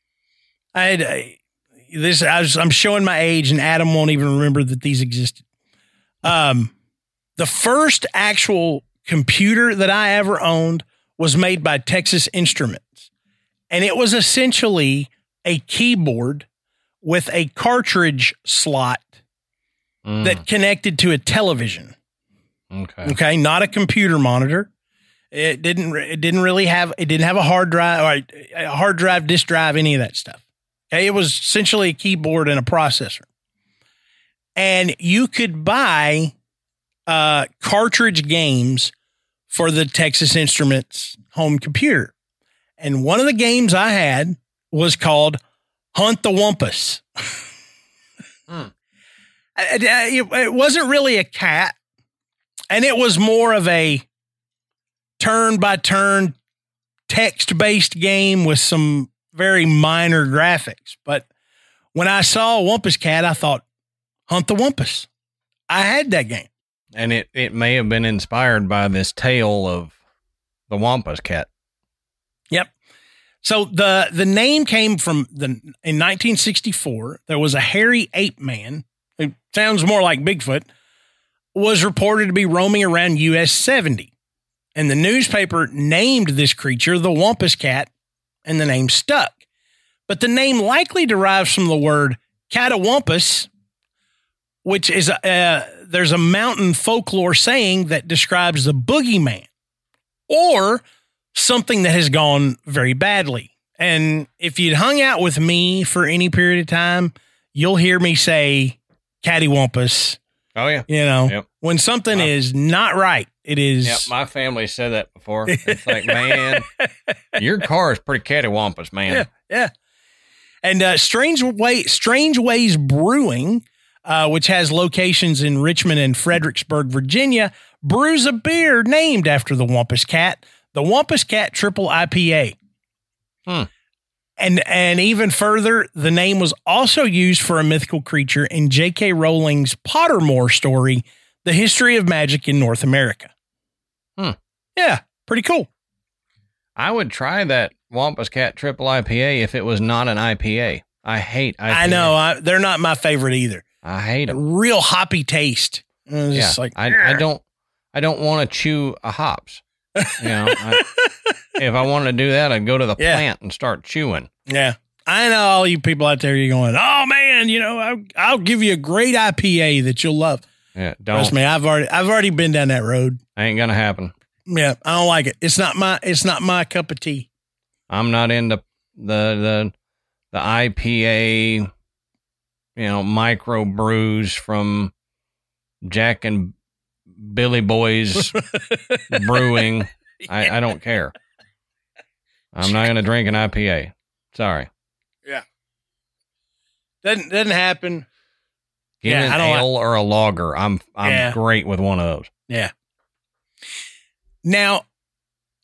I'm showing my age, and Adam won't even remember that these existed. The first actual computer that I ever owned was made by Texas Instruments, and it was essentially a keyboard with a cartridge slot that connected to a television. Okay. Not a computer monitor. It didn't have a hard drive or a hard drive, disk drive, any of that stuff. Okay. It was essentially a keyboard and a processor. And you could buy cartridge games for the Texas Instruments home computer. And one of the games I had was called Hunt the Wampus. It wasn't really a cat, and it was more of a turn-by-turn text-based game with some very minor graphics. But when I saw a Wampus cat, I thought, Hunt the Wampus. I had that game. And it may have been inspired by this tale of the Wampus cat. Yep. So the name came from in 1964, there was a hairy ape man, who sounds more like Bigfoot, was reported to be roaming around US 70. And the newspaper named this creature the Wampus cat, and the name stuck. But the name likely derives from the word catawampus, which is there's a mountain folklore saying that describes the boogeyman or something that has gone very badly. And if you'd hung out with me for any period of time, you'll hear me say cattywampus. Oh, yeah. You know, when something is not right, it is. Yeah, my family said that before. It's like, man, your car is pretty cattywampus, man. Yeah. And Strange Ways Brewing, which has locations in Richmond and Fredericksburg, Virginia, brews a beer named after the Wampus cat, the Wampus Cat Triple IPA. And even further, the name was also used for a mythical creature in J.K. Rowling's Pottermore story, The History of Magic in North America. Yeah, pretty cool. I would try that Wampus Cat Triple IPA if it was not an IPA. I hate IPA. I know. They're not my favorite either. I hate them. Real hoppy taste. Yeah, like, I don't want to chew a hops. You know, if I wanted to do that, I'd go to the plant and start chewing. Yeah. I know all you people out there, you're going, oh man, you know, I'll give you a great IPA that you'll love. Yeah. Don't. Trust me. I've already been down that road. Ain't going to happen. Yeah. I don't like it. It's not my cup of tea. I'm not into the IPA, you know, micro brews from Jack and Billy Boys Brewing. I don't care. I'm not going to drink an IPA. Sorry. Yeah. Doesn't happen. Get an ale or a lager. I'm great with one of those. Yeah. Now,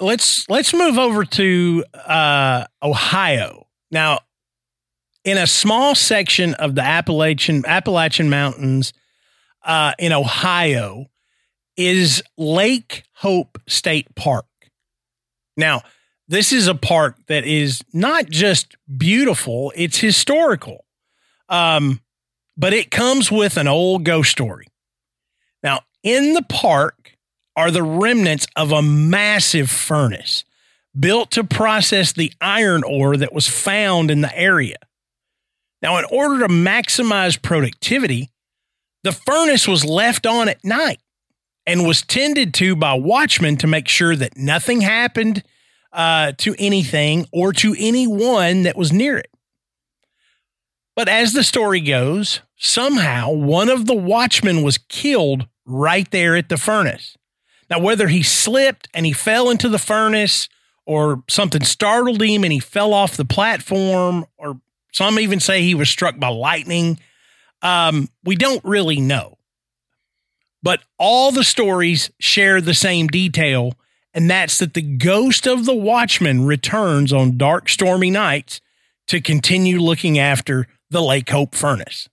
let's move over to Ohio. Now, in a small section of the Appalachian Mountains in Ohio is Lake Hope State Park. Now, this is a park that is not just beautiful, it's historical. But it comes with an old ghost story. Now, in the park are the remnants of a massive furnace built to process the iron ore that was found in the area. Now, in order to maximize productivity, the furnace was left on at night and was tended to by watchmen to make sure that nothing happened to anything or to anyone that was near it. But as the story goes, somehow one of the watchmen was killed right there at the furnace. Now, whether he slipped and he fell into the furnace or something startled him and he fell off the platform, or some even say he was struck by lightning, we don't really know. But all the stories share the same detail, and that's that the ghost of the watchman returns on dark, stormy nights to continue looking after the Lake Hope furnace.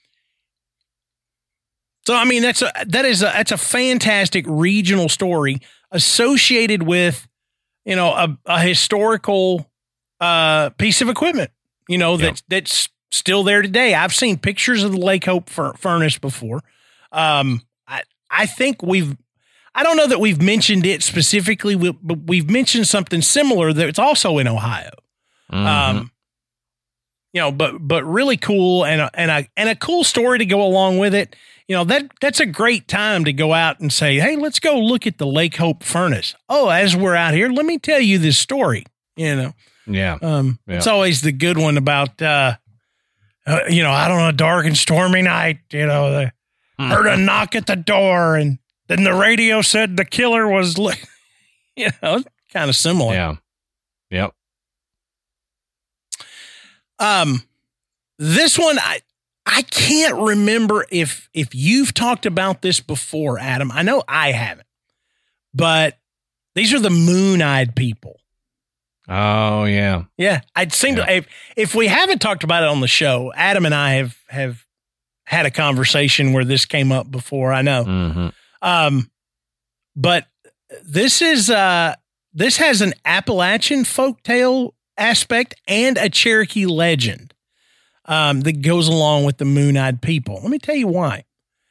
So, I mean, that's a fantastic regional story associated with, a historical piece of equipment, that's still there today. I've seen pictures of the Lake Hope furnace before. I think I don't know that we've mentioned it specifically, but we've mentioned something similar that's also in Ohio. Mm-hmm. But really cool and a cool story to go along with it. That's a great time to go out and say, hey, let's go look at the Lake Hope furnace. Oh, as we're out here, let me tell you this story. Yeah. It's always the good one about, out on a dark and stormy night, they heard a knock at the door and then the radio said the killer was, kind of similar. Yeah. Yep. This one, I can't remember if you've talked about this before, Adam. I know I haven't, but these are the Moon-Eyed People. Oh yeah. Yeah. I'd seem to, if we haven't talked about it on the show, Adam and I have had a conversation where this came up before. I know. Mm-hmm. But this has an Appalachian folktale aspect and a Cherokee legend that goes along with the Moon-Eyed People. Let me tell you why.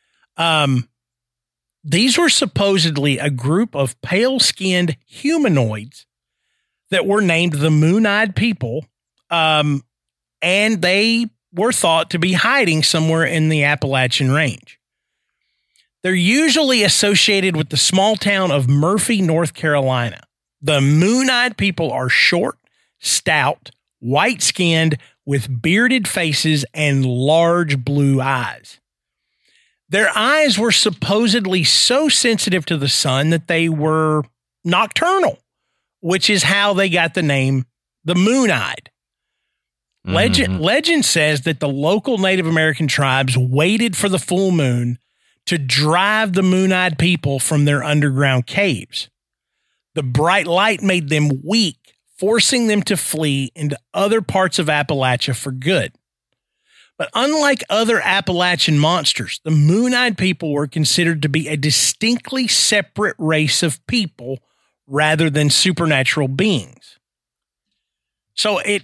These were supposedly a group of pale-skinned humanoids that were named the Moon-Eyed People, and they were thought to be hiding somewhere in the Appalachian Range. They're usually associated with the small town of Murphy, North Carolina. The Moon-Eyed People are short, stout, white-skinned, with bearded faces and large blue eyes. Their eyes were supposedly so sensitive to the sun that they were nocturnal, which is how they got the name the Moon-Eyed. Legend says that the local Native American tribes waited for the full moon to drive the Moon-Eyed People from their underground caves. The bright light made them weak, forcing them to flee into other parts of Appalachia for good. But unlike other Appalachian monsters, the Moon-Eyed People were considered to be a distinctly separate race of people rather than supernatural beings. So it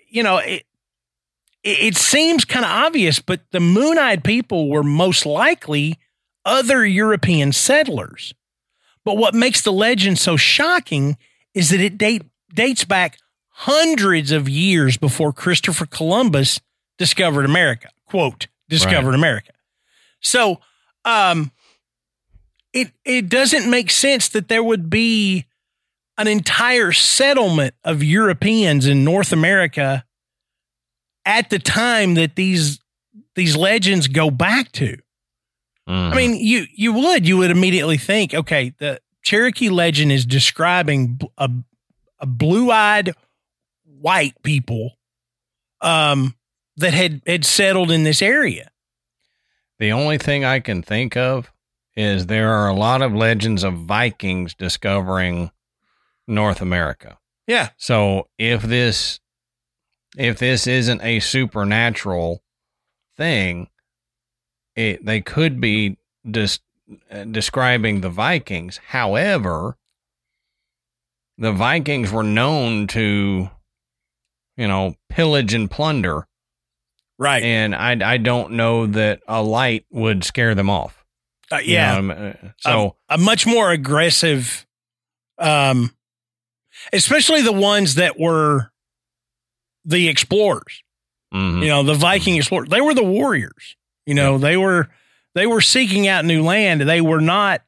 seems kind of obvious, but the Moon-Eyed People were most likely other European settlers. But what makes the legend so shocking is that it dates back hundreds of years before Christopher Columbus discovered America. Quote, discovered America. So it doesn't make sense that there would be an entire settlement of Europeans in North America at the time that these legends go back to. I mean, you would immediately think, okay, the Cherokee legend is describing a blue-eyed white people that had settled in this area. The only thing I can think of is there are a lot of legends of Vikings discovering North America. Yeah. So if this isn't a supernatural thing, they could be describing the Vikings. However, the Vikings were known to, pillage and plunder. Right. And I don't know that a light would scare them off. Yeah. So a much more aggressive, especially the ones that were the explorers, the Viking explorers, they were the warriors, they were seeking out new land. They were not,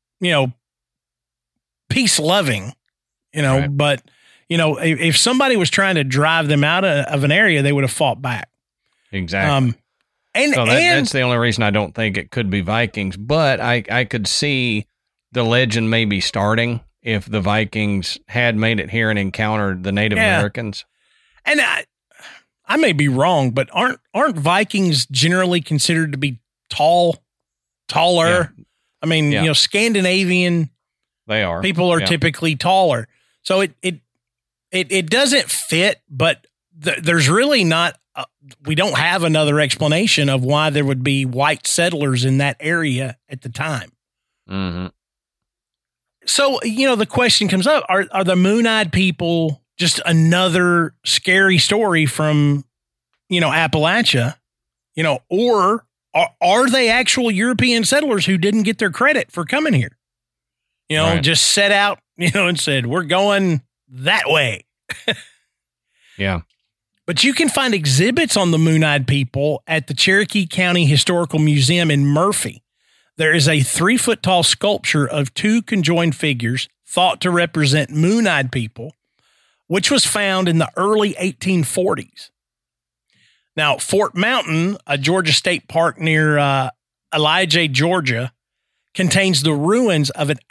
peace loving, right. But, if somebody was trying to drive them out of an area, they would have fought back. Exactly. That's the only reason I don't think it could be Vikings, but I could see the legend maybe starting if the Vikings had made it here and encountered the Native Americans. And I may be wrong, but aren't Vikings generally considered to be taller? Yeah. I mean, Scandinavian they are people are typically taller. So it doesn't fit, but there's really not, we don't have another explanation of why there would be white settlers in that area at the time. Mm-hmm. So, the question comes up, are the Moon-Eyed people just another scary story from, Appalachia, or are they actual European settlers who didn't get their credit for coming here? Right. Just set out, and said, we're going that way. Yeah. But you can find exhibits on the Moon-Eyed people at the Cherokee County Historical Museum in Murphy. There is a 3-foot-tall sculpture of 2 conjoined figures thought to represent Moon-Eyed people, which was found in the early 1840s. Now, Fort Mountain, a Georgia state park near Elijah, Georgia, contains the ruins of an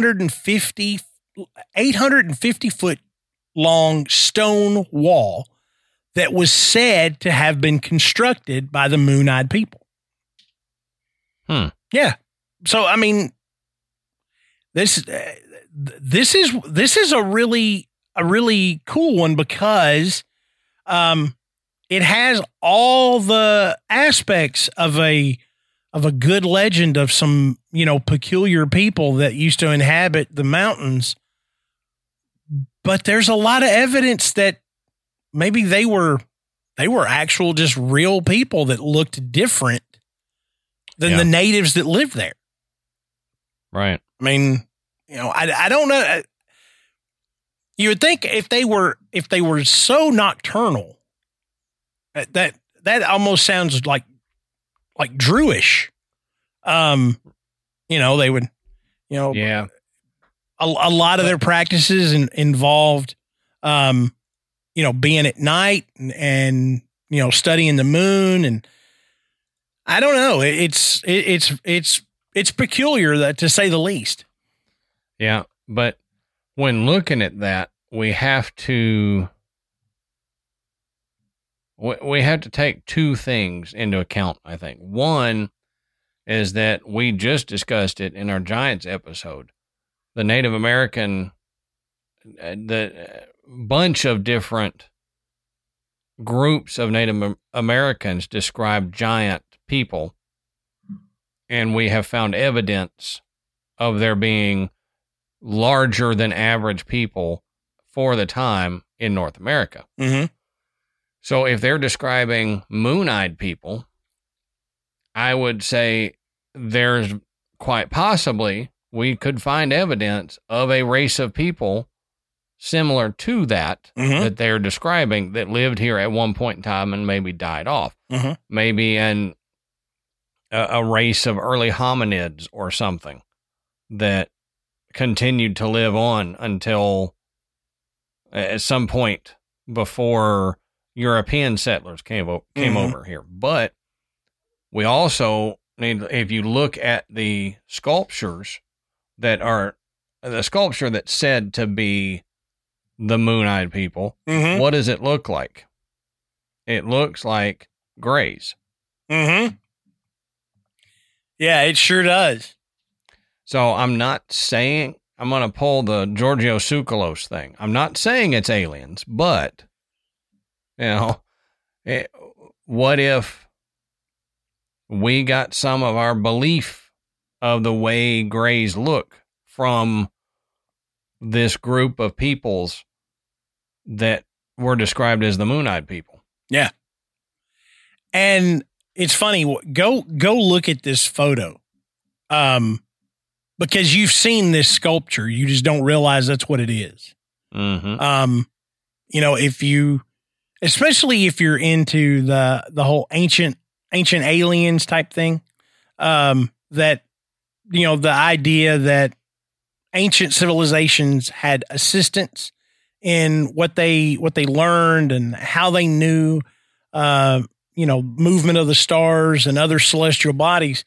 850-foot long stone wall that was said to have been constructed by the Moon-Eyed people. Yeah. So, I mean, this is a really cool one because it has all the aspects of a good legend of some, peculiar people that used to inhabit the mountains. But there's a lot of evidence that maybe they were actual just real people that looked different than the natives that lived there. Right. I mean, I don't know. You would think if they were so nocturnal, that almost sounds like Druish. They would, yeah. A lot of their practices involved, being at night and studying the moon, and I don't know. It's peculiar, to say the least. Yeah, but when looking at that, we have to take 2 things into account, I think. One is that we just discussed it in our Giants episode. The Native American, the bunch of different groups of Native Americans describe giant people, and we have found evidence of there being larger than average people for the time in North America. Mm-hmm. So if they're describing Moon-Eyed people, I would say there's quite possibly we could find evidence of a race of people similar to that that they're describing that lived here at one point in time and maybe died off. Mm-hmm. Maybe a race of early hominids or something that continued to live on until at some point before European settlers came over here. But we also need, if you look at the sculptures that are the sculpture that's said to be the Moon-Eyed people, what does it look like? It looks like grays. Mm-hmm. Yeah, it sure does. So I'm not saying I'm going to pull the Giorgio Tsoukalos thing. I'm not saying it's aliens, but, what if we got some of our belief of the way grays look from this group of peoples that were described as the Moon-Eyed people? Yeah. And it's funny. Go look at this photo. Because you've seen this sculpture, you just don't realize that's what it is. Mm-hmm. Especially if you're into the whole ancient aliens type thing, that, the idea that ancient civilizations had assistance in what they learned and how they knew, movement of the stars and other celestial bodies,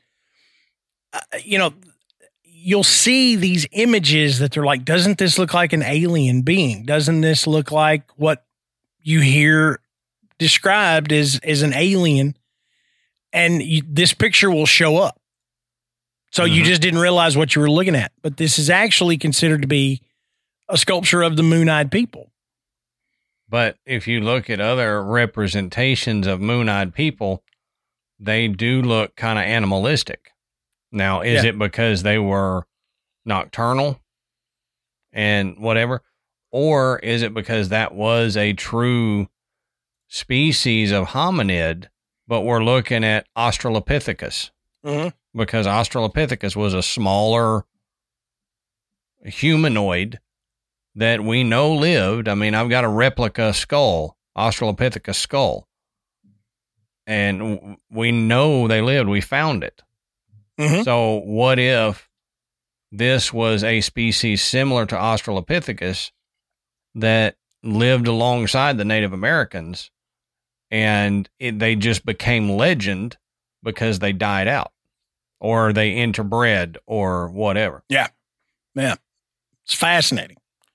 you'll see these images that they're like, doesn't this look like an alien being? Doesn't this look like what you hear described as an alien? And this picture will show up. So you just didn't realize what you were looking at. But this is actually considered to be a sculpture of the Moon-Eyed people. But if you look at other representations of Moon-Eyed people, they do look kind of animalistic. Now, is it because they were nocturnal and whatever? Or is it because that was a true species of hominid, but we're looking at Australopithecus? Mm-hmm. Because Australopithecus was a smaller humanoid that we know lived. I mean, I've got a replica skull, Australopithecus skull, and we know they lived. We found it. Mm-hmm. So what if this was a species similar to Australopithecus that lived alongside the Native Americans, and they just became legend because they died out or they interbred or whatever? Yeah. Yeah. It's fascinating.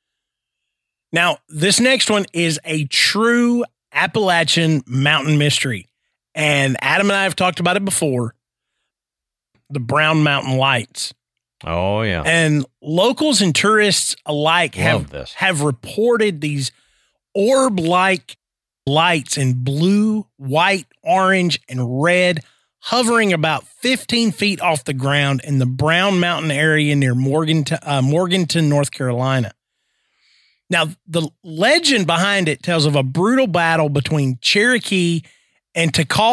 Now, this next one is a true Appalachian mountain mystery. And Adam and I have talked about it before. The Brown Mountain Lights. Oh, yeah. And locals and tourists alike have reported these orb-like lights in blue, white, orange, and red, hovering about 15 feet off the ground in the Brown Mountain area near Morganton, North Carolina. Now, the legend behind it tells of a brutal battle between Cherokee and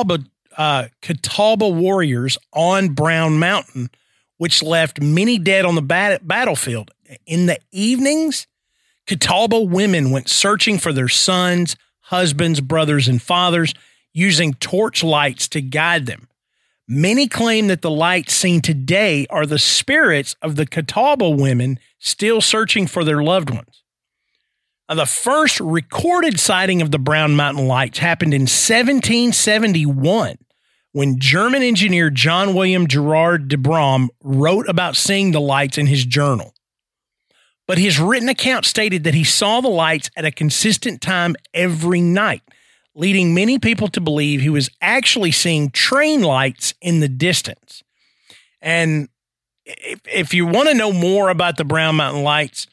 Catawba warriors on Brown Mountain, which left many dead on the battlefield. In the evenings, Catawba women went searching for their sons, husbands, brothers, and fathers, using torch lights to guide them. Many claim that the lights seen today are the spirits of the Catawba women still searching for their loved ones. Now, the first recorded sighting of the Brown Mountain Lights happened in 1771 when German engineer John William Gerard de Brom wrote about seeing the lights in his journal. But his written account stated that he saw the lights at a consistent time every night, leading many people to believe he was actually seeing train lights in the distance. And if you want to know more about the Brown Mountain Lights,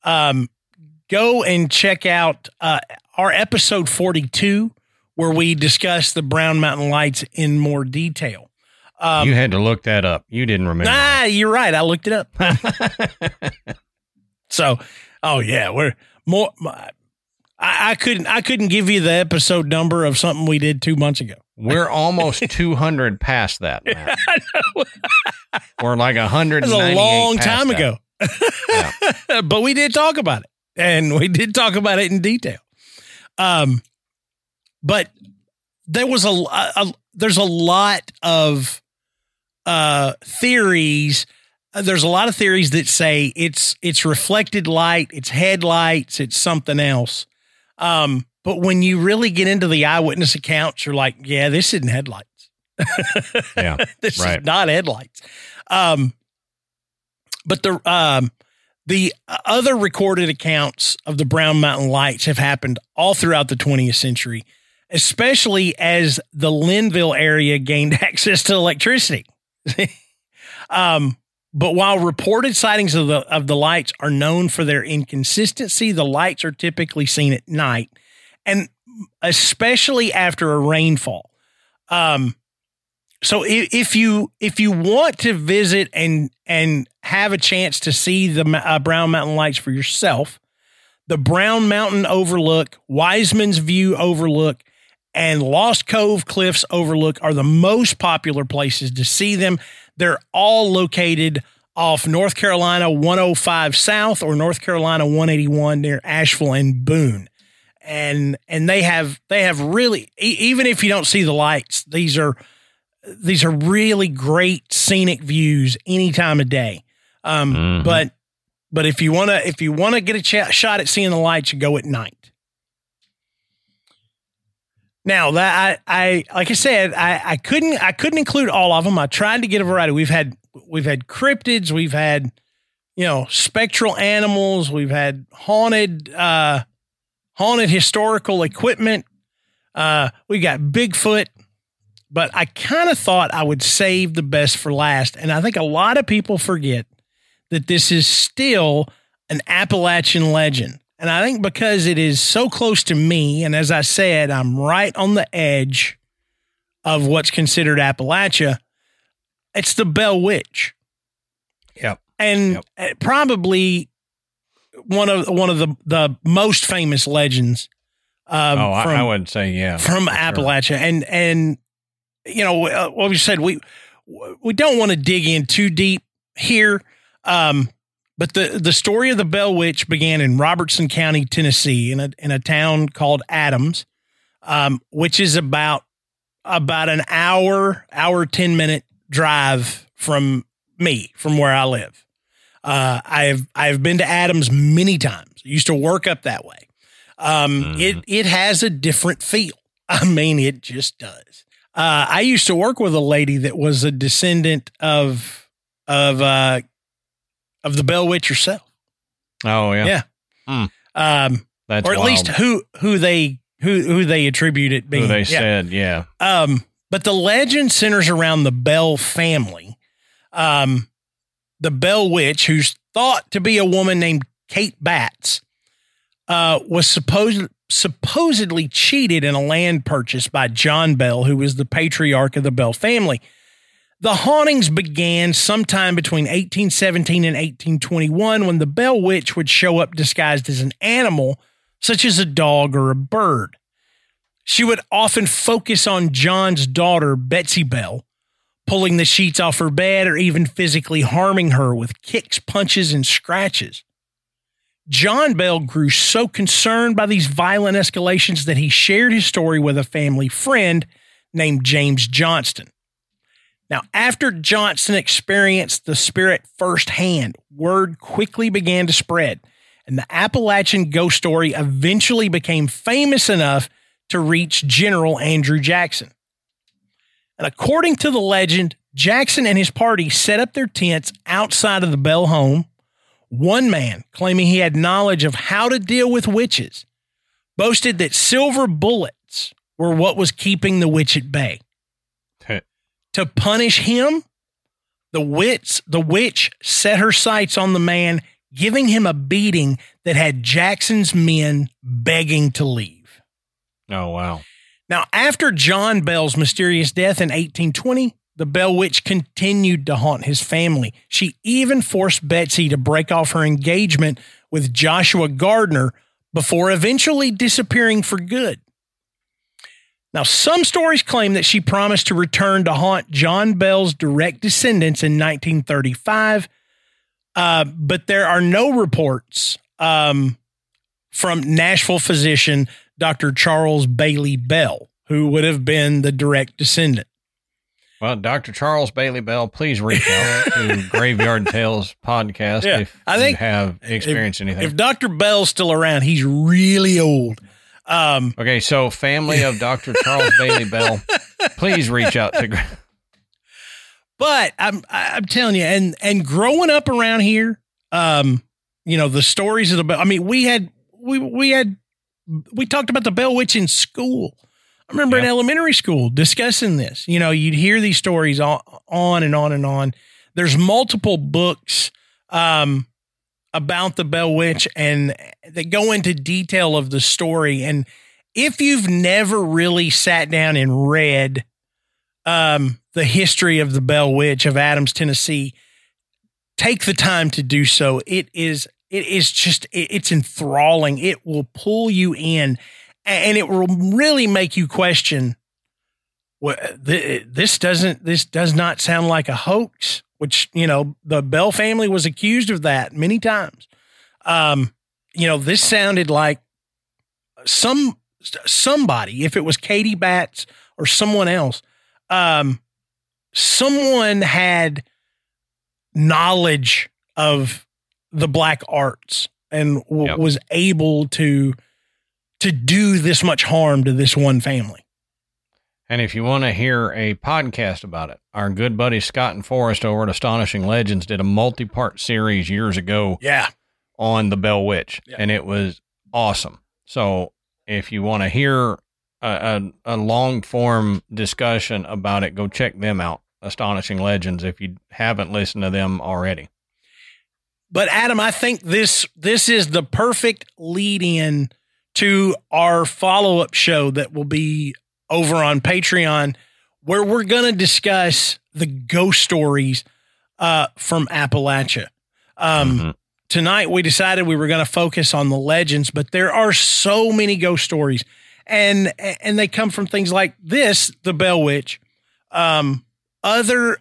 go and check out our episode 42, where we discuss the Brown Mountain Lights in more detail. You had to look that up. You didn't remember. You're right. I looked it up. So, we're more. I couldn't give you the episode number of something we did 2 months ago. We're almost 200 past that, Matt. We're like 198. That's a long time ago. Yeah. But we did talk about it, and we did talk about it in detail. But there was there's a lot of theories. There's a lot of theories that say it's reflected light, it's headlights, it's something else. But when you really get into the eyewitness accounts, you're like, yeah, this isn't headlights. Yeah, this is not headlights. But the other recorded accounts of the Brown Mountain Lights have happened all throughout the 20th century, especially as the Linville area gained access to electricity. But while reported sightings of the lights are known for their inconsistency, the lights are typically seen at night, and especially after a rainfall. So if you want to visit and have a chance to see the Brown Mountain Lights for yourself, the Brown Mountain Overlook, Wiseman's View Overlook, and Lost Cove Cliffs Overlook are the most popular places to see them. They're all located off North Carolina 105 South or North Carolina 181 near Asheville and Boone. And they have really, even if you don't see the lights, these are really great scenic views any time of day. But if you want to get a shot at seeing the lights, you go at night. Now that I like I said, I couldn't include all of them. I tried to get a variety. We've had cryptids, we've had, spectral animals, we've had haunted historical equipment. We got Bigfoot, but I kind of thought I would save the best for last. And I think a lot of people forget that this is still an Appalachian legend. And I think because it is so close to me, and as I said, I'm right on the edge of what's considered Appalachia, it's the Bell Witch. Yep. And probably one of the most famous legends. I would say, yeah. From Appalachia. Sure. And what we said, we don't want to dig in too deep here. But the story of the Bell Witch began in Robertson County, Tennessee, in a town called Adams, which is about an hour 10-minute drive from where I live. I've been to Adams many times. I used to work up that way. It has a different feel. I mean, it just does. I used to work with a lady that was a descendant of the Bell Witch herself. Oh yeah. Yeah. That's or at wild. least who they attribute it being. Who they said, yeah. But the legend centers around the Bell family. The Bell Witch, who's thought to be a woman named Kate Batts, was supposedly cheated in a land purchase by John Bell, who was the patriarch of the Bell family. The hauntings began sometime between 1817 and 1821 when the Bell Witch would show up disguised as an animal, such as a dog or a bird. She would often focus on John's daughter, Betsy Bell, pulling the sheets off her bed or even physically harming her with kicks, punches, and scratches. John Bell grew so concerned by these violent escalations that he shared his story with a family friend named James Johnston. Now, after Johnson experienced the spirit firsthand, word quickly began to spread, and the Appalachian ghost story eventually became famous enough to reach General Andrew Jackson. And according to the legend, Jackson and his party set up their tents outside of the Bell home. One man, claiming he had knowledge of how to deal with witches, boasted that silver bullets were what was keeping the witch at bay. To punish him, the witch set her sights on the man, giving him a beating that had Jackson's men begging to leave. Oh, wow. Now, after John Bell's mysterious death in 1820, the Bell Witch continued to haunt his family. She even forced Betsy to break off her engagement with Joshua Gardner before eventually disappearing for good. Now, some stories claim that she promised to return to haunt John Bell's direct descendants in 1935, but there are no reports from Nashville physician Dr. Charles Bailey Bell, who would have been the direct descendant. Well, Dr. Charles Bailey Bell, please reach out to Graveyard Tales podcast if you have experienced anything. If Dr. Bell's still around, he's really old. Okay, so family of Dr. Charles Bailey Bell, please reach out to. But I'm telling you, and growing up around here, the stories of the Bell. I mean, we talked about the Bell Witch in school. I remember in elementary school discussing this. You'd hear these stories on and on and on. there's multiple books about the Bell Witch, and they go into detail of the story. And if you've never really sat down and read the history of the Bell Witch of Adams, Tennessee, take the time to do so. It's enthralling. It will pull you in, and it will really make you question, this does not sound like a hoax, which, the Bell family was accused of that many times. This sounded like somebody, if it was Katie Batts or someone else, someone had knowledge of the black arts and was able to do this much harm to this one family. And if you want to hear a podcast about it, our good buddy Scott and Forrest over at Astonishing Legends did a multi-part series years ago on the Bell Witch, and it was awesome. So if you want to hear a long-form discussion about it, go check them out, Astonishing Legends, if you haven't listened to them already. But Adam, I think this is the perfect lead-in to our follow-up show that will be over on Patreon, where we're going to discuss the ghost stories from Appalachia. Tonight, we decided we were going to focus on the legends, but there are so many ghost stories, and they come from things like this, the Bell Witch, other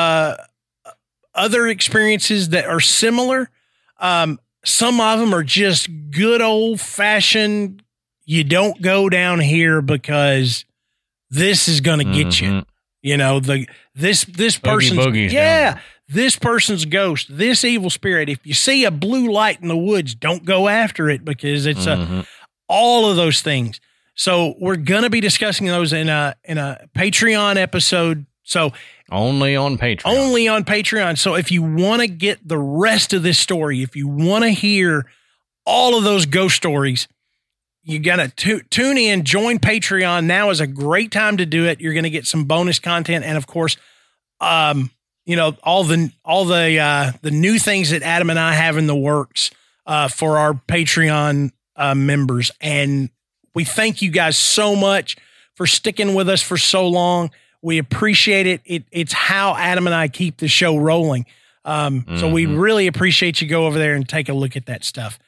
experiences that are similar. Some of them are just good old fashioned. You don't go down here because this is going to get you. This person's this person's ghost, this evil spirit. If you see a blue light in the woods, don't go after it because it's all of those things. So we're going to be discussing those in a Patreon episode. So only on Patreon. So if you want to get the rest of this story, if you want to hear all of those ghost stories, you got to tune in, join Patreon. Now is a great time to do it. You're going to get some bonus content. And of course, all the new things that Adam and I have in the works, for our Patreon, members. And we thank you guys so much for sticking with us for so long. We appreciate it. It's how Adam and I keep the show rolling. So we really appreciate you go over there and take a look at that stuff.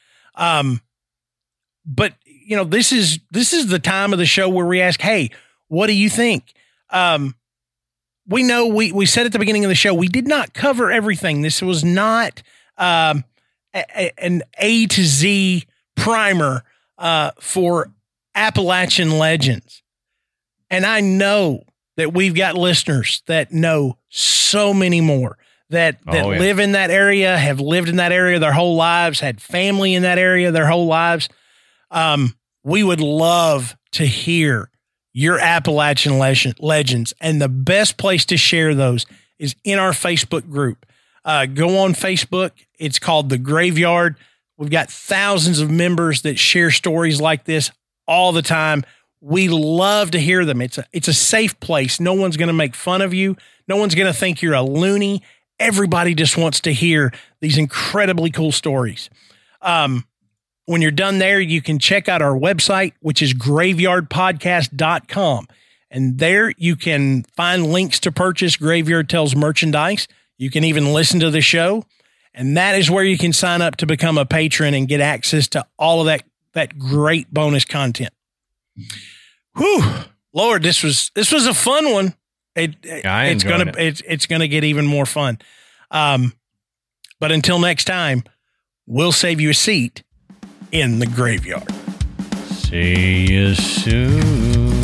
But this is the time of the show where we ask, hey, what do you think? We know we said at the beginning of the show, we did not cover everything. This was not an A to Z primer for Appalachian legends. And I know that we've got listeners that know so many more that live in that area, have lived in that area their whole lives, had family in that area their whole lives. We would love to hear your Appalachian legends, and the best place to share those is in our Facebook group. Go on Facebook. It's called The Graveyard. We've got thousands of members that share stories like this all the time. We love to hear them. It's a safe place. No one's going to make fun of you. No one's going to think you're a loony. Everybody just wants to hear these incredibly cool stories. When you're done there, you can check out our website, which is graveyardpodcast.com. And there you can find links to purchase Graveyard Tales merchandise. You can even listen to the show. And that is where you can sign up to become a patron and get access to all of that great bonus content. Whew, Lord, this was a fun one. It's gonna get even more fun. But until next time, we'll save you a seat in the graveyard. See you soon.